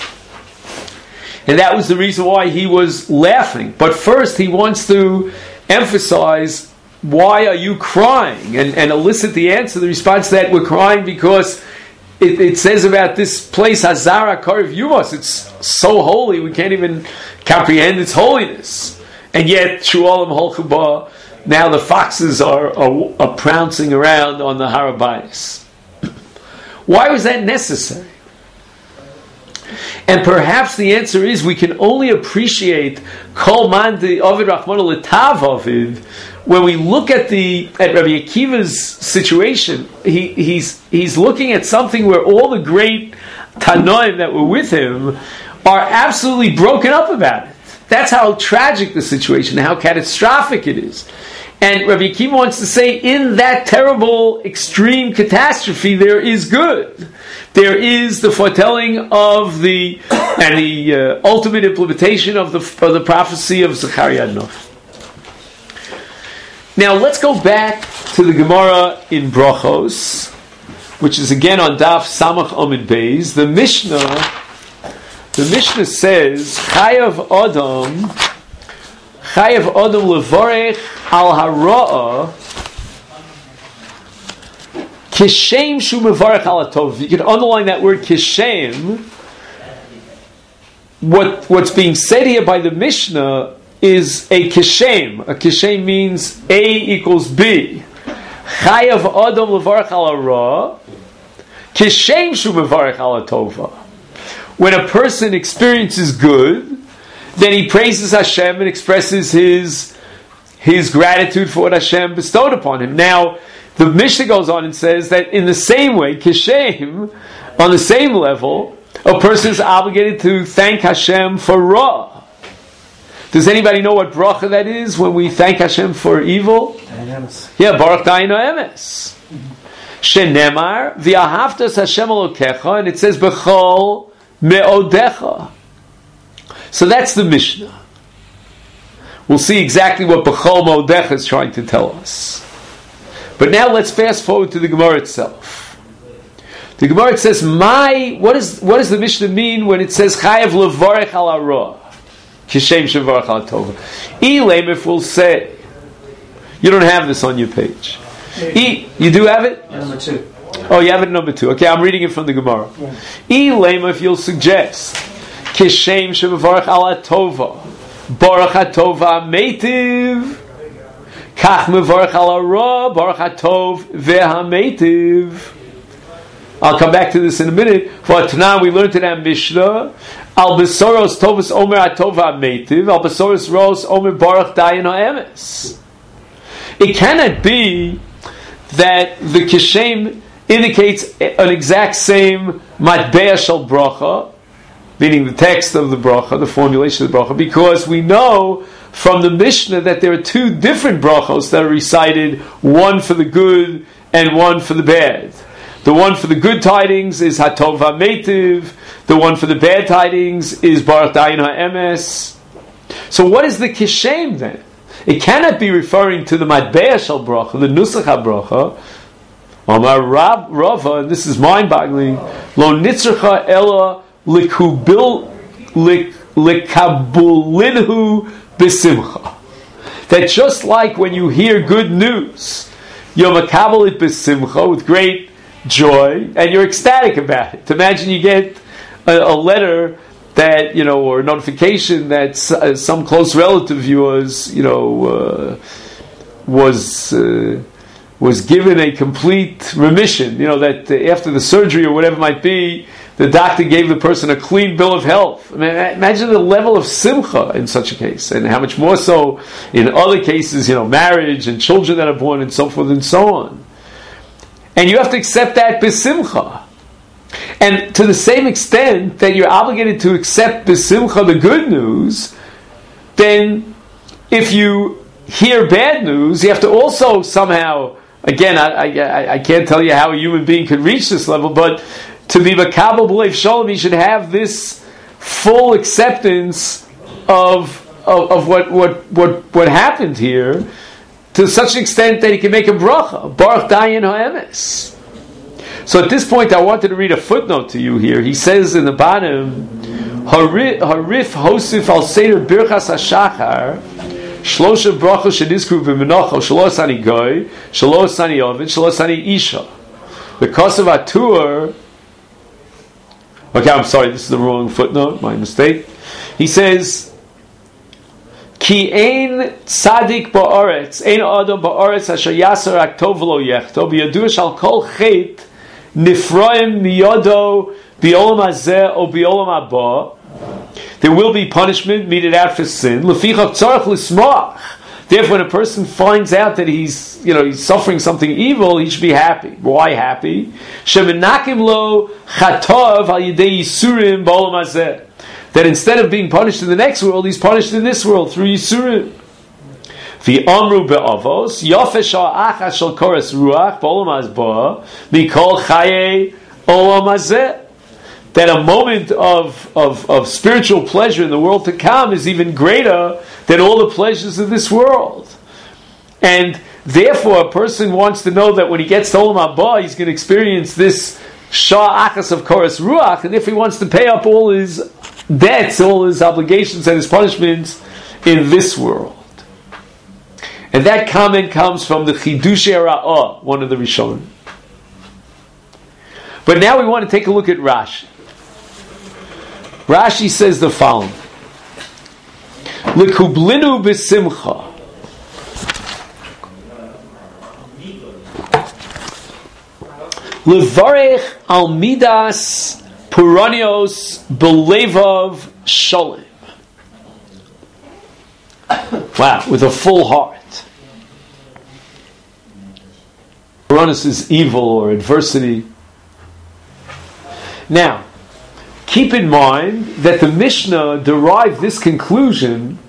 And that was the reason why he was laughing. But first he wants to emphasize, why are you crying? And elicit the answer, the response that we're crying because it says about this place, Hazara Karev Yumos, it's so holy, we can't even comprehend its holiness. And yet, Shu'olam Holchuba, now the foxes are pouncing around on the Har HaBayis. Why was that necessary? And perhaps the answer is we can only appreciate Kol Man de Ovid Rachmana L'Tav Ovid when we look at Rabbi Akiva's situation. He's looking at something where all the great Tanoim that were with him are absolutely broken up about it. That's how tragic the situation, how catastrophic it is. And Rabbi Akiva wants to say, in that terrible, extreme catastrophe, there is good. There is the foretelling of the ultimate implementation of the prophecy of Zechariah Nuf. Now let's go back to the Gemara in Brachos, which is again on Daf Samach Amid Beis. The Mishnah says, Chayav Adam levarech al hara'ah kishem shu mevarech al hatov. You can underline that word kishem. What's being said here by the Mishnah is a kishem. A kishem means A equals B. Chayav Adam levarech al hara'ah kishem shu mevarech al hatova. When a person experiences good, then he praises Hashem and expresses his gratitude for what Hashem bestowed upon him. Now, the Mishnah goes on and says that in the same way, Kishem, on the same level, a person is obligated to thank Hashem for Ra. Does anybody know what bracha that is when we thank Hashem for evil? Yeah, Baruch Dayin Ha'emes. Shenemar, v'ahavtas Hashem Elokecha, and it says, B'chol me'odecha. So that's the Mishnah. We'll see exactly what B'chol Me'odecha is trying to tell us. But now let's fast forward to the Gemara itself. The Gemara says, what does the Mishnah mean when it says Chayav levarech al hara? Kishem shevarech al tova. Elam, if we'll say, you don't have this on your page. You do have it? Number 2. Oh, you have it in number 2. Okay, I'm reading it from the Gemara. Elam, if you'll suggest, Kishem shevarech al tova, Baruch hatova meitiv, Kach mevarech al hara, Baruch hatov ve'hameitiv. I'll come back to this in a minute. For Tanah, we learned in our Mishnah, Al besoros tovus omer hatova meitiv, Al besoros ros omer Baruch Dayin Ha'emes. It cannot be that the Kishem indicates an exact same matbeah shel bracha, meaning the text of the bracha, the formulation of the bracha, because we know from the Mishnah that there are 2 different brachos that are recited, one for the good and one for the bad. The one for the good tidings is Hatov HaMeitiv, the one for the bad tidings is Baruch Dayin Ha'emes. So what is the Kishem then? It cannot be referring to the matbeah shel bracha, the nusach ha-bracha. Amar Rava, and this is mind-boggling, Lo nitzracha ela likabulinhu b'simcha. That just like when you hear good news, you're makabel it b'simcha, with great joy, and you're ecstatic about it. Imagine you get a letter that, or a notification that some close relative of yours, was given a complete remission, that after the surgery or whatever it might be, the doctor gave the person a clean bill of health. I mean, imagine the level of simcha in such a case, and how much more so in other cases, marriage and children that are born and so forth and so on. And you have to accept that b'simcha. And to the same extent that you're obligated to accept b'simcha the good news, then if you hear bad news, you have to also somehow, again, I can't tell you how a human being could reach this level, but to be makabel b'leiv shalom, he should have this full acceptance of what happened here, to such an extent that he can make a bracha, Baruch Dayin Ha'emes. So at this point, I wanted to read a footnote to you here. He says in the bottom, Harif Hosif al Seder Birchas HaShachar, Shlosha Brachos Sheniskru B'Menocho, Shelo Sani Goy, Shelo Sani Ovid, Shelo Sani Isha. Because of Atur, okay, I'm sorry, this is the wrong footnote, my mistake. He says, Ki ein tzadik ba'aretz, ein adam ba'aretz asher yasser aktov v'lo yechto, b'yadur shal kol chet nifroim miyodo bi'olam hazeh o bi'olam haba. There will be punishment meted out for sin. Lefichach tzarech l'smach. Therefore, when a person finds out that he's suffering something evil, he should be happy. Why happy? Shemenakim lo chatav al yidei yisurim ba'olam hazeh. that instead of being punished in the next world, he's punished in this world through Yisurim. V'amru be'avos yafesh ha'achas shel koras ruach b'olam hazba mikol chaye olam hazeh. That a moment of spiritual pleasure in the world to come is even greater than all the pleasures of this world. And therefore, a person wants to know that when he gets to Olam Haba, he's going to experience this Shah Achas of Koras Ruach, and if he wants to pay up all his debts, all his obligations and his punishments in this world. And that comment comes from the Chidushei Ra'ah, one of the Rishonim. But now we want to take a look at Rashi. Rashi says the following: L'kublinu b'simcha, levarech al midas puranios belevav shalom. Wow, with a full heart. Puranos is evil or adversity. Now, keep in mind that the Mishnah derived this conclusion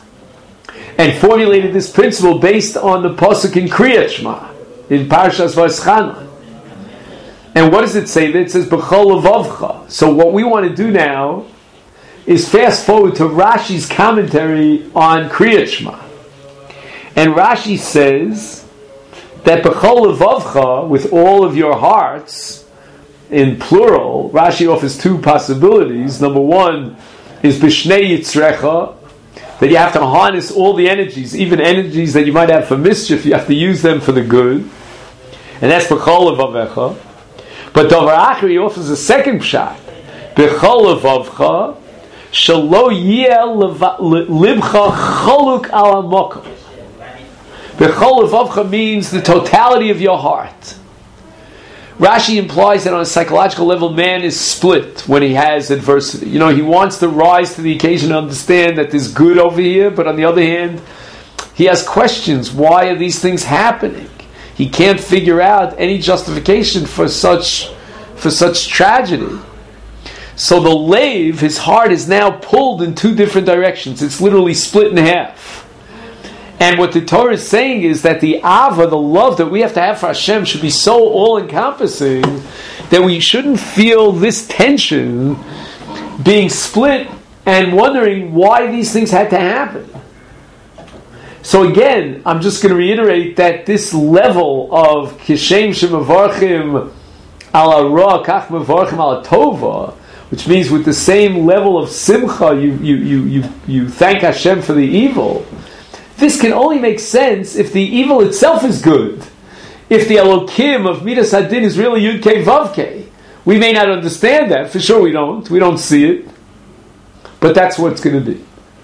and formulated this principle based on the pasuk in Kriyat Shema in Parshas Vayeschanan. And what does it say there? It says B'chol levavcha. So what we want to do now is fast forward to Rashi's commentary on Kriyat Shema. And Rashi says that B'chol levavcha, with all of your hearts, in plural, Rashi offers two possibilities. Number one is B'shnei Yitzrecha, that you have to harness all the energies, even energies that you might have for mischief, you have to use them for the good. And that's B'chol levavecha. But Davar Achri offers a second pshat. B'chol levavcha, shelo yeh libcha choluk al hamokom. B'chol levavcha means the totality of your heart. Rashi implies that on a psychological level, man is split when he has adversity. You know, he wants to rise to the occasion and understand that there's good over here, but on the other hand, he has questions. Why are these things happening? He can't figure out any justification for such tragedy. So the leiv, his heart, is now pulled in two different directions. It's literally split in half. And what the Torah is saying is that the ava, the love that we have to have for Hashem, should be so all-encompassing that we shouldn't feel this tension being split and wondering why these things had to happen. So again, I'm just going to reiterate that this level of kishem shemavarchim ala ra kach mevarchim ala tova, which means with the same level of simcha, you thank Hashem for the evil. This can only make sense if the evil itself is good. If the Elokim of Midas Hadin is really Yud Kei Vav Kei. We may not understand that. For sure we don't. We don't see it. But that's what it's going to be.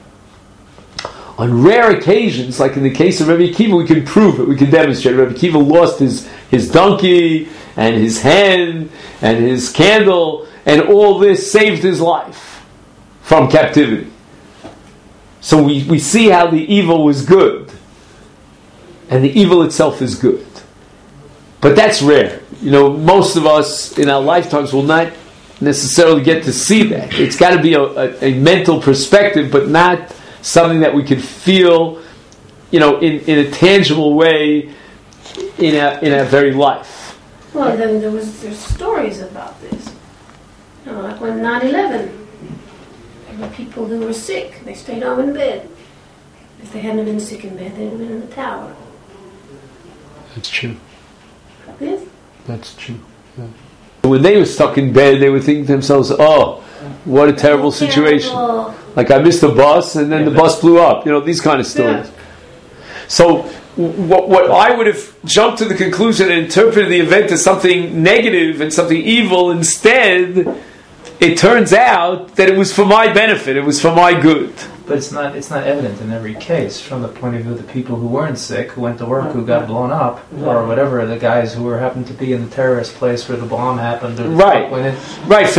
On rare occasions, like in the case of Rabbi Akiva, we can prove it. We can demonstrate. Rabbi Akiva lost his donkey and his hen and his candle, and all this saved his life from captivity. So we see how the evil was good. And the evil itself is good. But that's rare. You know, most of us in our lifetimes will not necessarily get to see that. It's got to be a mental perspective, but not something that we could feel, you know, in a tangible way in our very life. Well, then there's stories about this. You know, like when 9/11. There were people who were sick. They stayed home in bed. If they hadn't been sick in bed, they'd have been in the tower. That's true. Yes? That's true. Yeah. When they were stuck in bed, they would think to themselves, oh, what a terrible situation. Like I missed the bus and then the bus blew up. You know, these kind of stories. Yeah. So what I would have jumped to the conclusion and interpreted the event as something negative and something evil, instead it turns out that it was for my benefit, it was for my good. But it's not evident in every case from the point of view of the people who weren't sick, who went to work, who got blown up, or whatever, the guys who happened to be in the terrorist place where the bomb happened. Or right. For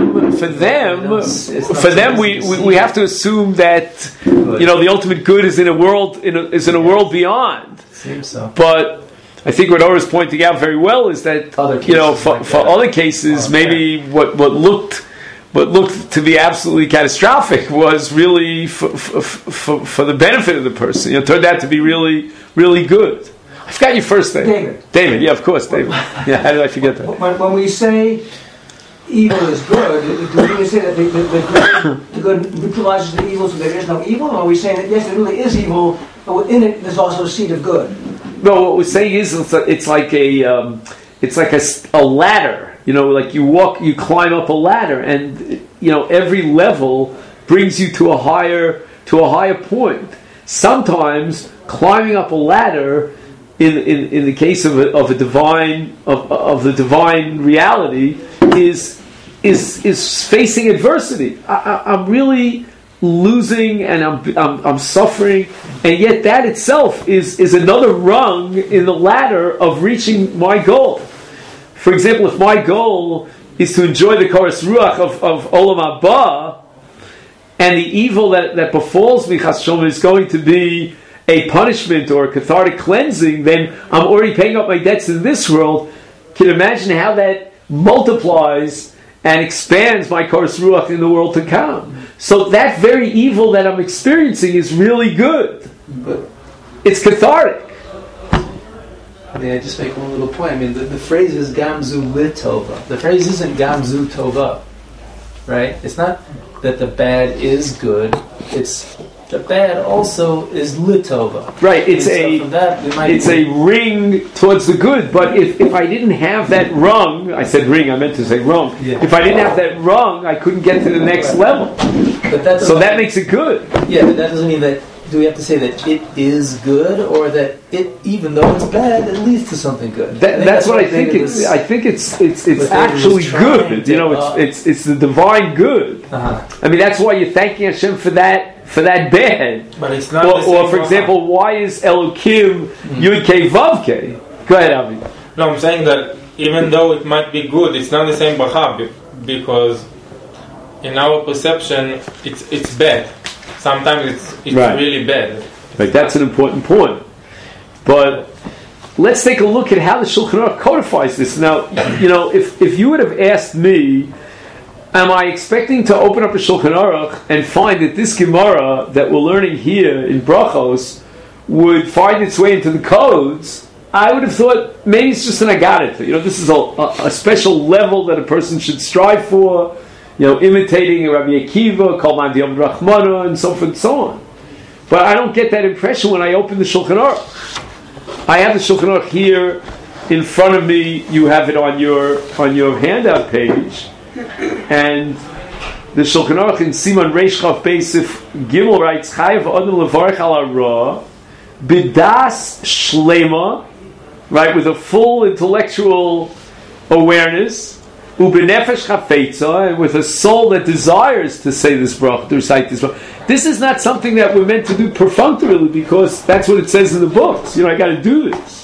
them, we have to assume that the ultimate good is in a world world beyond. Seems so. But I think what Ora is pointing out very well is that for other cases, maybe what looked but looked to be absolutely catastrophic was really for the benefit of the person. Turned out to be really, really good. I forgot your first name. David, yeah, of course, David. Yeah, how did I forget that? When we say evil is good, do we say that the good neutralizes the evil, so there is no evil? Or are we saying that yes, there really is evil, but within it there's also a seed of good? No, what we're saying is it's like a ladder. Like you climb up a ladder, and every level brings you to a higher point. Sometimes climbing up a ladder, in the case of the divine reality, is facing adversity. I'm really losing, and I'm suffering, and yet that itself is another rung in the ladder of reaching my goal. For example, if my goal is to enjoy the Koras Ruach of Olam Haba, and the evil that befalls me, Chas Shalom, is going to be a punishment or a cathartic cleansing, then I'm already paying up my debts in this world. Can you imagine how that multiplies and expands my Koras Ruach in the world to come? So that very evil that I'm experiencing is really good. It's cathartic. I just make one little point. The phrase is Gamzu Litova. The phrase isn't Gamzu Tova, right? It's not that the bad is good. It's the bad also is Litova. Right. It's a ring towards the good. But if I didn't have that rung, I said ring. I meant to say rung. Yeah. If I didn't have that rung, I couldn't get to the next level. But that makes it good. Yeah, but that doesn't mean that. Do we have to say that it is good, or that it, even though it's bad, it leads to something good? That's what I think. I think it's actually good. It's the divine good. Uh-huh. That's why you're thanking Hashem for that bad. But it's not. Or for example, why is Elokim Yud Kei Vav Kei? Go ahead, Avi. No, I'm saying that even though it might be good, it's not the same bracha, because in our perception, it's bad. Sometimes it's right. Really bad. Right, that's an important point. But let's take a look at how the Shulchan Aruch codifies this. Now, if you would have asked me, am I expecting to open up a Shulchan Aruch and find that this Gemara that we're learning here in Brachos would find its way into the codes, I would have thought maybe it's just an agadah. This is a special level that a person should strive for. Imitating Rabbi Akiva, Kol Man Diyam Rachmana, and so forth and so on. But I don't get that impression when I open the Shulchan Aruch. I have the Shulchan Aruch here in front of me. You have it on your handout page, and the Shulchan Aruch in Siman Reish Chav Beis Gimel writes Chayav Adam Levarich Al Hara B'das Shlema, right, with a full intellectual awareness. Ubenefesh chafetza, and with a soul that desires to say this bracha, to recite this bracha. This is not something that we're meant to do perfunctorily, because that's what it says in the books. I got to do this.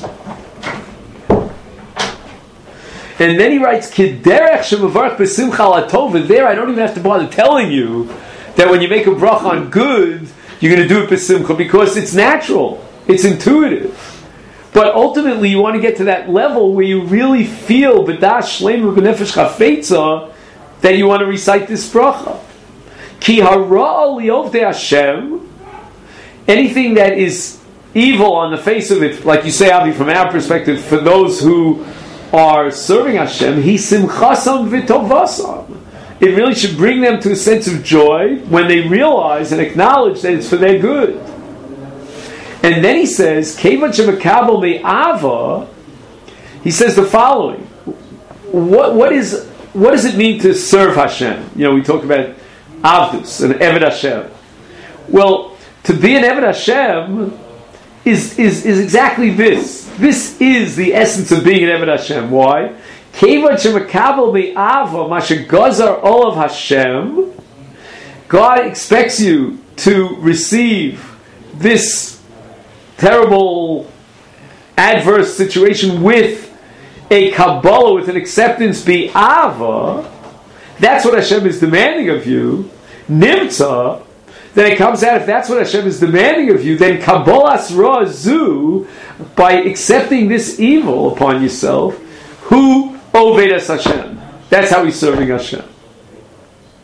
And then he writes, Kiderech shemavarach b'simcha latov. There, I don't even have to bother telling you that when you make a bracha on good, you're going to do it b'simcha, because it's natural, it's intuitive. But ultimately, you want to get to that level where you really feel b'das shleima b'nefesh chafetza that you want to recite this bracha. Ki hara liovdei Hashem. Anything that is evil on the face of it, like you say, Avi, from our perspective, for those who are serving Hashem, hi simchasam v'tovasam. It really should bring them to a sense of joy when they realize and acknowledge that it's for their good. And then he says, Kevan shemakabel me'ava, he says the following. What does it mean to serve Hashem? We talk about Avdus, an Eved Hashem. Well, to be an Eved Hashem is exactly this. This is the essence of being an Eved Hashem. Why? Kevan shemakabel me'ava, mashe gazar olav Hashem. God expects you to receive this terrible, adverse situation with a Kabbalah, with an acceptance, bi'ava. That's what Hashem is demanding of you. Nimtza, then it comes out, if that's what Hashem is demanding of you, then Kabbalas Razu, by accepting this evil upon yourself, who ovedas Hashem. That's how he's serving Hashem.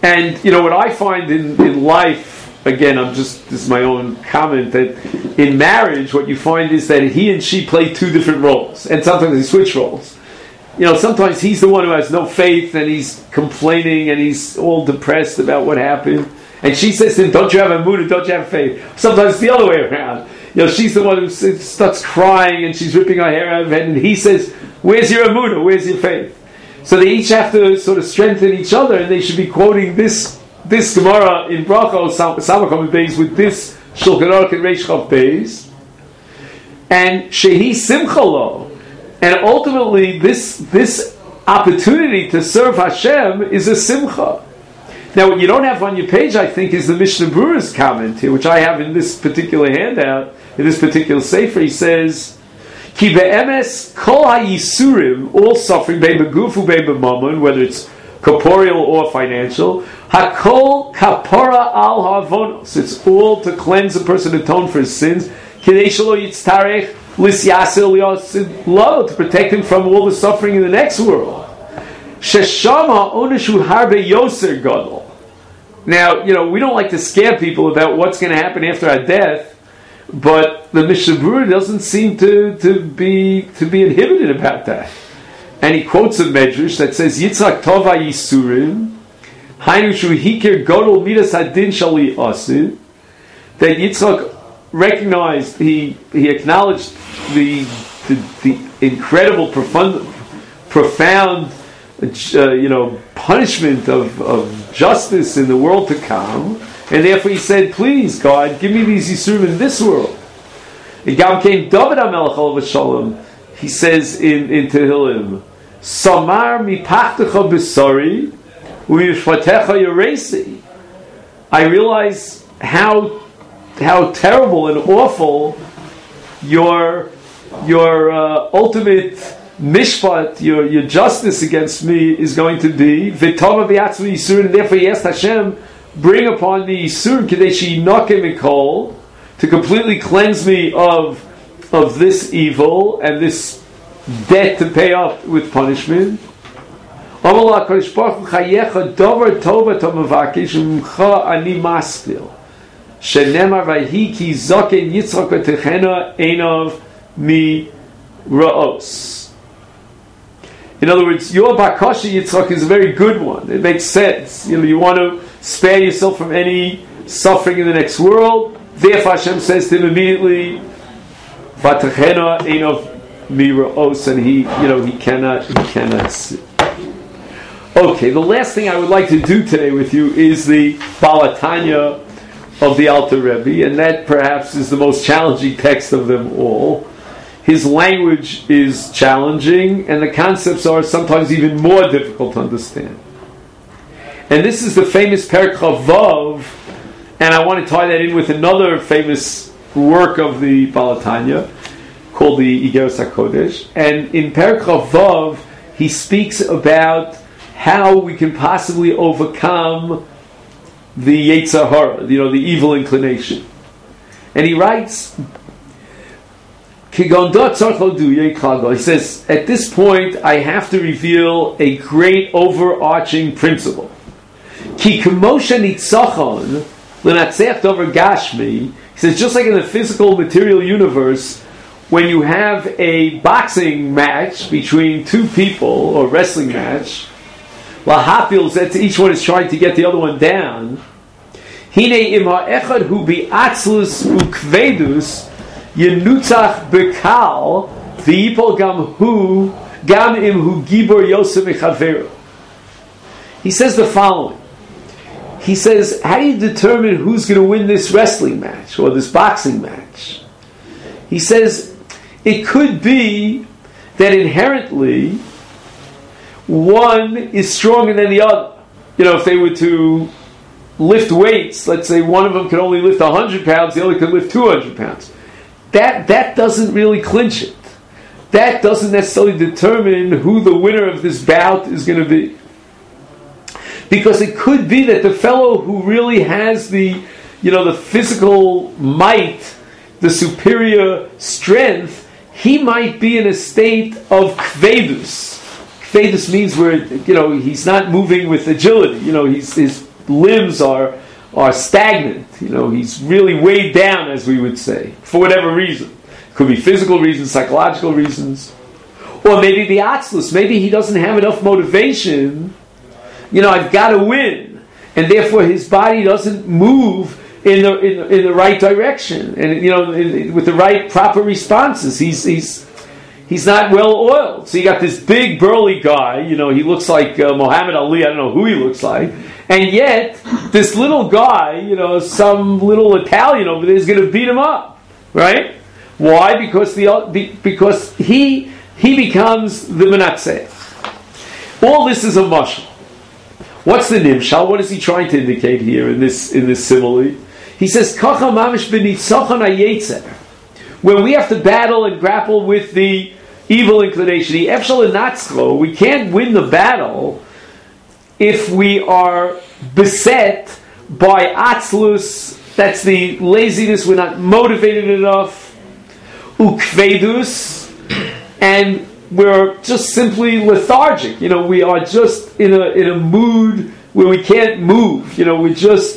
And what I find in life, again, this is my own comment, that in marriage, what you find is that he and she play two different roles, and sometimes they switch roles. Sometimes he's the one who has no faith, and he's complaining, and he's all depressed about what happened. And she says to him, don't you have a mood, don't you have faith? Sometimes it's the other way around. She's the one who starts crying, and she's ripping her hair out of her head, and he says, where's your emunah, where's your faith? So they each have to sort of strengthen each other, and they should be quoting this Gemara in Bracha, Samakom Beis, with this Shulchan Aruch and Reish Chav Beis, and Shehi Simcha Lo. And ultimately, this opportunity to serve Hashem is a simcha. Now, what you don't have on your page, I think, is the Mishnah Berurah's comment here, which I have in this particular handout, in this particular sefer. He says, Ki be'emes kol ha'yisurim, all suffering, bein begufu, bein b'mamon, whether it's corporeal or financial, hakol kapara al ha'avonos. It's all to cleanse a person, atone for his sins, kidei shelo yitztarech lisyasil yasid lo, to protect him from all the suffering in the next world. Shesham ha'oneshu harbe yoser gadol. Now, we don't like to scare people about what's going to happen after our death, but the Mishnah Berurah doesn't seem to be inhibited about that. And he quotes a medrash that says, Yitzhak tova yisurim, hainu shu hikir gadol midas hadin shali asid, that Yitzhak recognized, he acknowledged the incredible, profound punishment of justice in the world to come, and therefore he said, please God, give me these yisurim in this world. And Gam came David HaMelech alav shalom, he says in Tehillim, Samar mipachtecha b'sari u'mishpatecha yoresi. I realize how terrible and awful your ultimate mishpat, your justice against me is going to be. V'toma v'yatzmi yisurim, and therefore he asked Hashem, bring upon me yisurim k'dei she'inokem mikol, to completely cleanse me of this evil and this debt to pay off with punishment. Amallah Kodesh Baruch Hu chayecha dover tova tomevakish umcha ani maspil shenemar vayhi ki zoken Yitzchak v'techena einov mi ra'os. In other words, your bakasha Yitzchak is a very good one. It makes sense. You want to spare yourself from any suffering in the next world. Therefore, Hashem says to him immediately, "Vatachena einov mi ra'os," and he cannot see. Okay, the last thing I would like to do today with you is the Balatanya of the Alter Rebbe, and that perhaps is the most challenging text of them all. His language is challenging, and the concepts are sometimes even more difficult to understand. And this is the famous Perek Chavav, and I want to tie that in with another famous work of the Balatanya called the Igeres HaKodesh. And in Perek Chavav, he speaks about how we can possibly overcome the Yetzer Hara, the evil inclination. And he writes, he says, at this point, I have to reveal a great overarching principle. He says, just like in the physical material universe, when you have a boxing match between two people, or wrestling match, that each one is trying to get the other one down, Yenutzach bekal v'yipol gam imhu gibor yosef mechaveru. He says the following. He says, how do you determine who's going to win this wrestling match or this boxing match? He says, it could be that inherently one is stronger than the other. If they were to lift weights, let's say one of them could only lift 100 pounds, the other could lift 200 pounds. That doesn't really clinch it. That doesn't necessarily determine who the winner of this bout is going to be. Because it could be that the fellow who really has the physical might, the superior strength, he might be in a state of kvedus. Kvedus means where, he's not moving with agility. His limbs are stagnant. He's really weighed down, as we would say, for whatever reason. Could be physical reasons, psychological reasons, or maybe the atzlus. Maybe he doesn't have enough motivation. I've got to win, and therefore his body doesn't move in the right direction, and with the right proper responses. He's not well oiled. So you got this big burly guy. He looks like Muhammad Ali. I don't know who he looks like, and yet this little guy, some little Italian over there is going to beat him up, right? Why? Because he becomes the menatzeh. All this is a mashal. What's the nimshal? What is he trying to indicate here in this simile? He says, "Kacha mamish b'nitzachon hayetzer." When we have to battle and grapple with the evil inclination, the efshal enatzcho, we can't win the battle if we are beset by atzlus. That's the laziness. We're not motivated enough. Ukvedus, and we're just simply lethargic. We are just in a mood where we can't move. We're just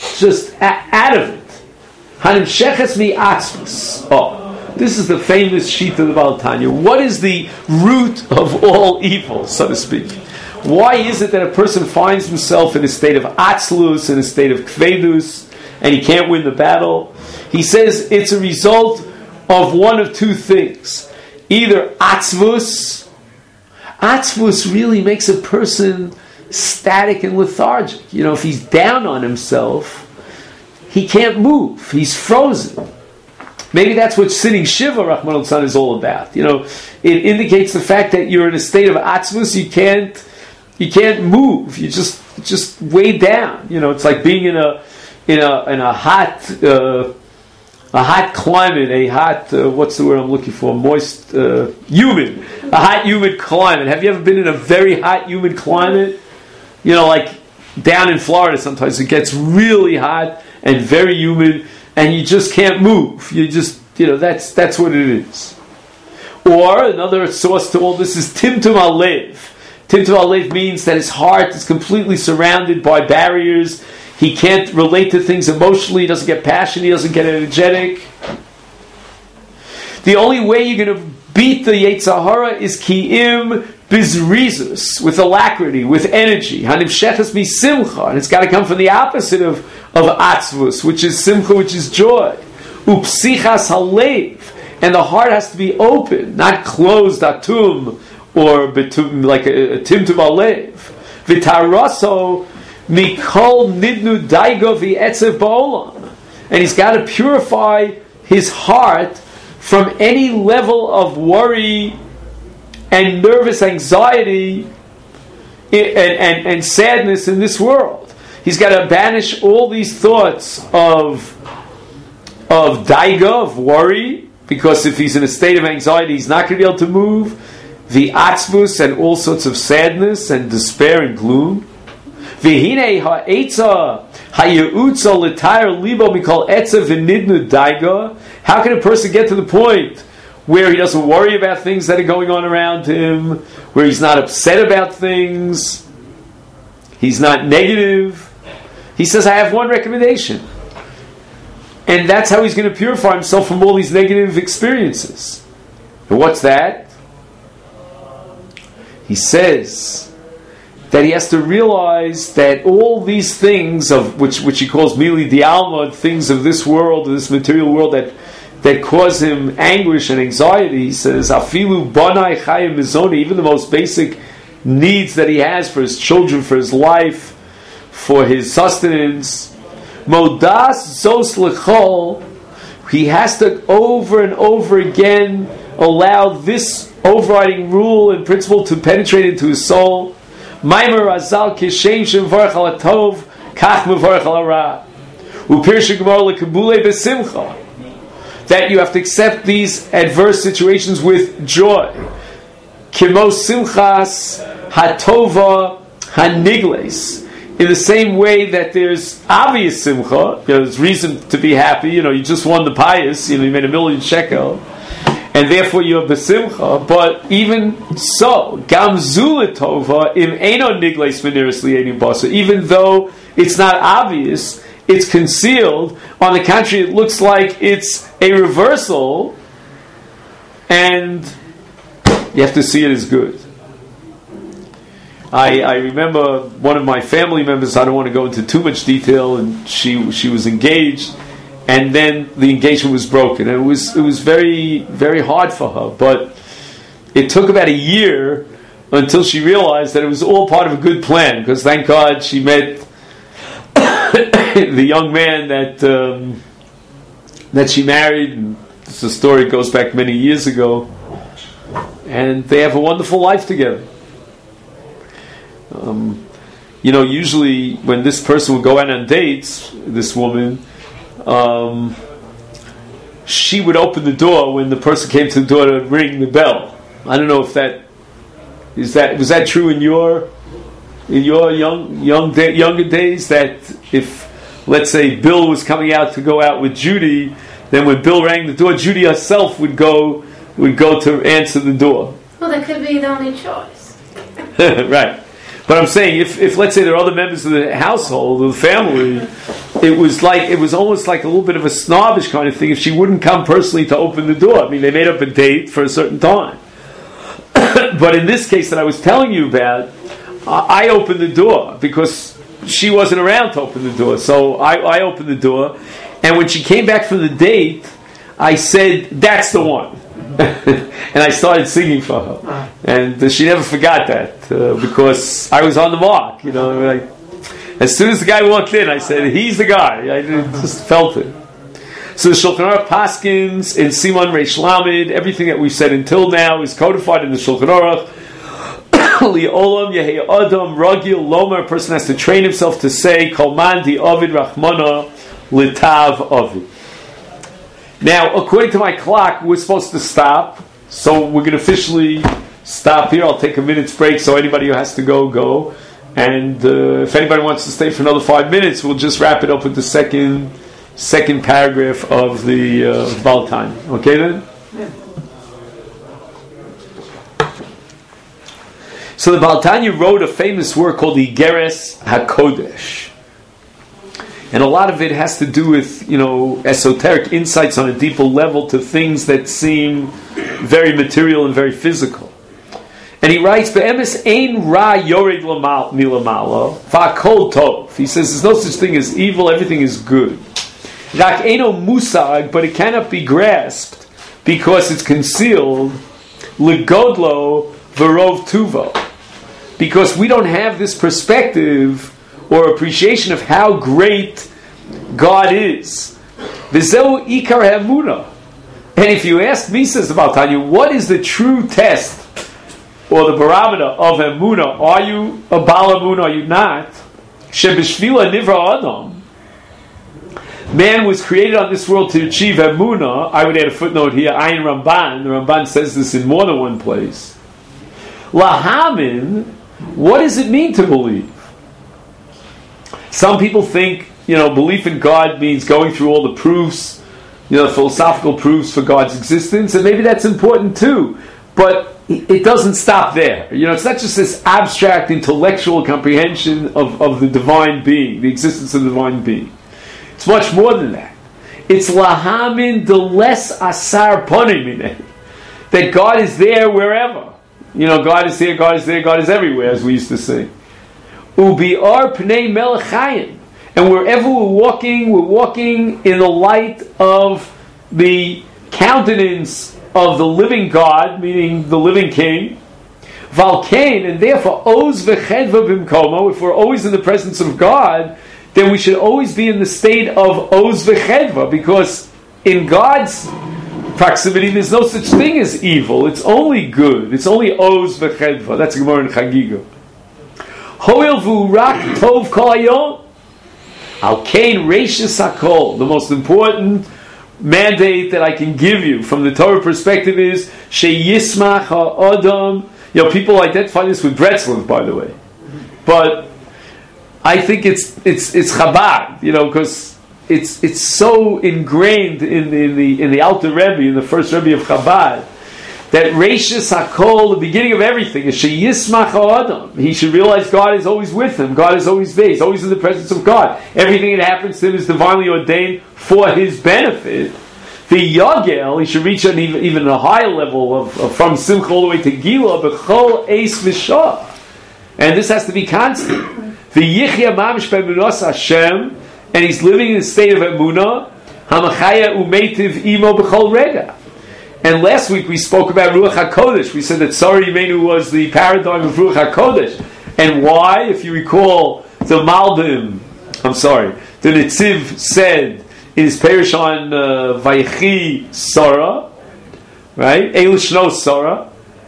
out of it. Hanim sheches mi atzmus. This is the famous sheet of the Baal Tanya. What is the root of all evil, so to speak? Why is it that a person finds himself in a state of atzlus, in a state of kvedus, and he can't win the battle? He says it's a result of one of two things. Either atzvus. Atzvus really makes a person static and lethargic. If he's down on himself, he can't move. He's frozen. Maybe that's what sitting Shiva, Rahman al-San, is all about. It indicates the fact that you're in a state of atzvus. You can't move. You just weighed down. It's like being in a hot climate, what's the word I'm looking for? Moist, humid. A hot, humid climate. Have you ever been in a very hot, humid climate? Like down in Florida sometimes it gets really hot and very humid, and you just can't move. You just, that's what it is. Or another source to all this is Timtum Alev. Timtum Alev means that his heart is completely surrounded by barriers. He can't relate to things emotionally. He doesn't get passionate. He doesn't get energetic. The only way you're going to beat the Yetzer Hara is ki'im bizrizus, with alacrity, with energy. Hanim sheches mi simcha, and it's got to come from the opposite of atzvus, which is simcha, which is joy. Upsichas halev, and the heart has to be open, not closed, atum, or betum, like a timtum alev. Vitaraso mikol nidnu daigo v'etzev ba'olam, and he's got to purify his heart from any level of worry and nervous anxiety and sadness in this world. He's got to banish all these thoughts of daiga, of worry, because if he's in a state of anxiety, he's not going to be able to move. The atzvus, and all sorts of sadness and despair and gloom. V'hinei ha'etza ha'yeutza l'tayr libo mikol etza v'nidnu daiga. How can a person get to the point where he doesn't worry about things that are going on around him, where he's not upset about things, he's not negative? He says, I have one recommendation. And that's how he's going to purify himself from all these negative experiences. And what's that? He says that he has to realize that all these things of which he calls mili dialma, things of this world, this material world that cause him anguish and anxiety, he says, afilu banai chayim mizoni, even the most basic needs that he has for his children, for his life, for his sustenance, modas zos lechol, he has to over and over again allow this overriding rule and principle to penetrate into his soul. Maimer azal kishem shem varach al tov kach mevarach al hara upirsh gemar lekabule besimcha, that you have to accept these adverse situations with joy. Kimo simchas hatova hanigles, in the same way that there's obvious simcha, there's reason to be happy. You just won the pious. You made $1 million shekel, and therefore you're besimcha. But even so, gam zuletova im eno nigles meniris li'enim basa. Even though it's not obvious, it's concealed. On the contrary, it looks like it's a reversal, and you have to see it as good. I remember one of my family members, I don't want to go into too much detail, and she was engaged, and then the engagement was broken. And it was very, very hard for her, but it took about a year until she realized that it was all part of a good plan, because thank God she met the young man that she married, and the story goes back many years ago, and they have a wonderful life together. Usually when this person would go out on dates, this woman, she would open the door when the person came to the door to ring the bell. I don't know if was that true in your younger days, that if, let's say, Bill was coming out to go out with Judy, then when Bill rang the door, Judy herself would go to answer the door. Well, that could be the only choice. Right. But I'm saying, if let's say there are other members of the household, of the family, it was almost like a little bit of a snobbish kind of thing if she wouldn't come personally to open the door. I mean, they made up a date for a certain time. But in this case that I was telling you about, I opened the door because she wasn't around to open the door. So I opened the door, and when she came back from the date, I said, "That's the one." And I started singing for her, and she never forgot that because I was on the mark. Like, as soon as the guy walked in, I said, "He's the guy." I just felt it. So the Shulchan Aruch Paskins in Siman Reish Lamed, everything that we've said until now is codified in the Shulchan Aruch. Li'olam Yehei Adam Ragil Lomer. A person has to train himself to say, "Kol man di Ovid Rachmana Litav Ovid." Now, according to my clock, we're supposed to stop, so we're going to officially stop here. I'll take a minute's break, so anybody who has to go. And if anybody wants to stay for another 5 minutes, we'll just wrap it up with the second paragraph of the Baal Tanya. Okay then? Yeah. So the Baal Tanya wrote a famous work called the Igeres HaKodesh. And a lot of it has to do with, esoteric insights on a deeper level to things that seem very material and very physical. And he writes, "Be'emes ein ra yored milamala, va'akol tov." He says there's no such thing as evil; everything is good. Rak eino musag, but it cannot be grasped because it's concealed. Legodlo v'rov tuvo, because we don't have this perspective or appreciation of how great God is. V'zeu ikar ha'emunah. And if you ask me, says the Baal Tanya, what is the true test or the barometer of emunah? Are you a Baal emunah? Are you not? Shebishvila nivra adam. Man was created on this world to achieve emunah. I would add a footnote here. Ayin Ramban. The Ramban says this in more than one place. Lahamin. What does it mean to believe? Some people think, belief in God means going through all the proofs, philosophical proofs for God's existence, and maybe that's important too. But it doesn't stop there. It's not just this abstract intellectual comprehension of the divine being, the existence of the divine being. It's much more than that. It's lahamin deles asar ponim, that God is there wherever. God is here, God is there, God is everywhere, as we used to say. Ubi'ar pnei melech chayim. And wherever we're walking in the light of the countenance of the living God, meaning the living King. Valkain, and therefore, oz v'chedva b'mkomo, if we're always in the presence of God, then we should always be in the state of oz v'chedva, because in God's proximity, there's no such thing as evil. It's only good. It's only oz v'chedva. That's Gemara in Chagiga. Hoil v'urak tov kol hayom. Al kain reishis hakol. The most important mandate that I can give you from the Torah perspective is sheyismach ha'adam. People identify this with Bretzlov, by the way, but I think it's Chabad, because it's so ingrained in the Alter Rebbe, in the first Rebbe of Chabad, that Reishis HaKol, the beginning of everything, is Sheyismach HaAdam. He should realize God is always with him. God is always there. He's always in the presence of God. Everything that happens to him is divinely ordained for his benefit. The Yagel, he should reach an even a higher level of from Simcha all the way to Gila, B'chol Eis V'Shah. And this has to be constant. The Yichya Mamish B'Emunas Hashem, and he's living in a state of Emunah, Hamachaya Umeitiv Imo B'chol Rega. And last week we spoke about Ruach HaKodesh. We said that Tzara Yimenu was the paradigm of Ruach HaKodesh. And why? If you recall, the Netziv said in his parish on Vayechi Sara, right? Elu Shno Sara,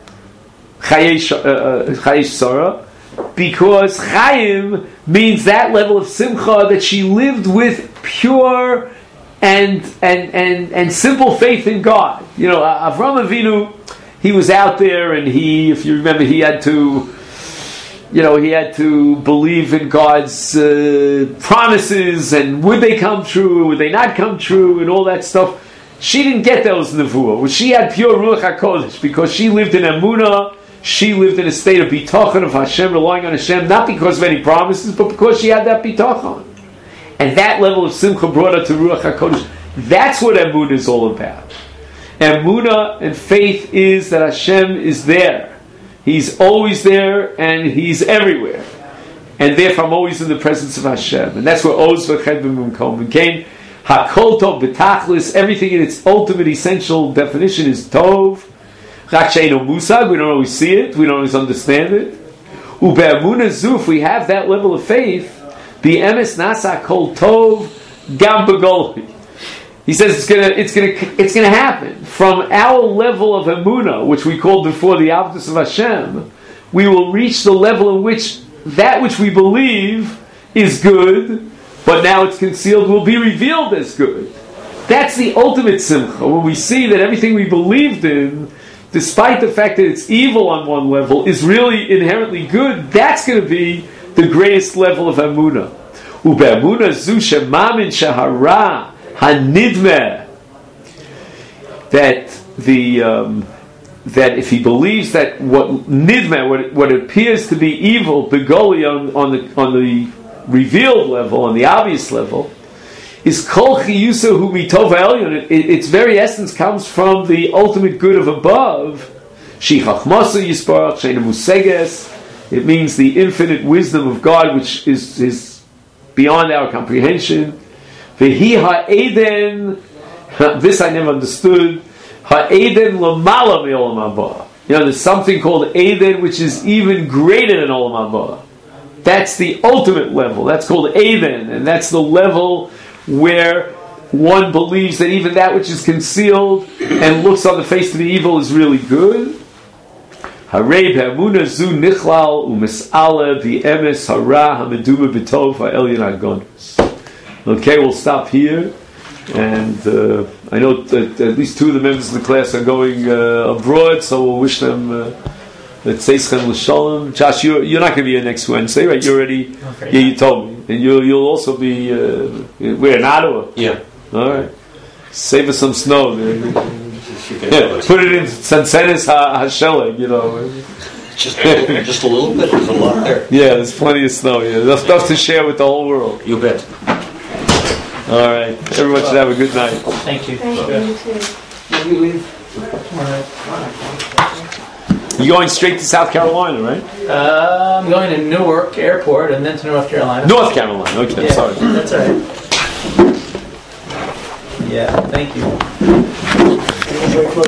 Chayesh Sara, because Chayim means that level of Simcha that she lived with pure and simple faith in God. You know, Avram Avinu, he was out there, and if you remember, he had to believe in God's promises, and would they come true, would they not come true, and all that stuff. She didn't get those nevuah. She had pure Ruach HaKodesh, because she lived in Emunah, she lived in a state of bitachon of Hashem, relying on Hashem, not because of any promises, but because she had that bitachon. And that level of simcha brought her to Ruach HaKodesh. That's what Emunah is all about. Emunah and faith is that Hashem is there. He's always there, and He's everywhere. And therefore I'm always in the presence of Hashem. And that's where Oz v'ched b'mumkom came. Hakol tov b'tachlis, everything in its ultimate essential definition is tov. Rak she'eino musag, we don't always see it, we don't always understand it. U'be'emunah zu, if we have that level of faith, the emes nasa kol tov gam b'golhi. He says it's gonna happen. From our level of emunah, which we called before the avdus of Hashem, we will reach the level in which that which we believe is good, but now it's concealed, will be revealed as good. That's the ultimate simcha. When we see that everything we believed in, despite the fact that it's evil on one level, is really inherently good, that's going to be the greatest level of emunah. Ube'emunah zu shemamin shahara hanidmeh, that if he believes that what appears to be evil, begoli on the revealed level, on the obvious level, is kol chiyusahu mitov elyon. Its very essence comes from the ultimate good of above. Shichachmasa yisparach she'eino museges. It means the infinite wisdom of God, which is beyond our comprehension. V'hi ha'eden, this I never understood, ha'eden l'mala me'olam haba. You know, there's something called Eden, which is even greater than Olam Haba. That's the ultimate level. That's called Eden, and that's the level where one believes that even that which is concealed and looks on the face to be evil is really good. Harei be'emunah zu nichlal u'mis'ala v'emes hara ha'meduma b'tov ha'elyon ha'gonus. Okay, we'll stop here. And I know that at least two of the members of the class are going abroad, so we'll wish them let's say l'shalom. Josh, you're not going to be here next Wednesday, right? You're already, okay, yeah, you told me. And you'll also be, we're in Ottawa. Yeah. All right. Save us some snow. Yeah, put it in Sansenis HaSheleg, you know. Just a little bit. There's a lot there. Yeah, there's plenty of snow. Yeah, enough to share with the whole world. You bet. All right. Everyone should have a good night. Thank you. Thank you too. You leave. You're going straight to South Carolina, right? I'm going to Newark Airport and then to North Carolina. North Carolina. Okay, yeah, sorry. That's all right. Yeah, thank you.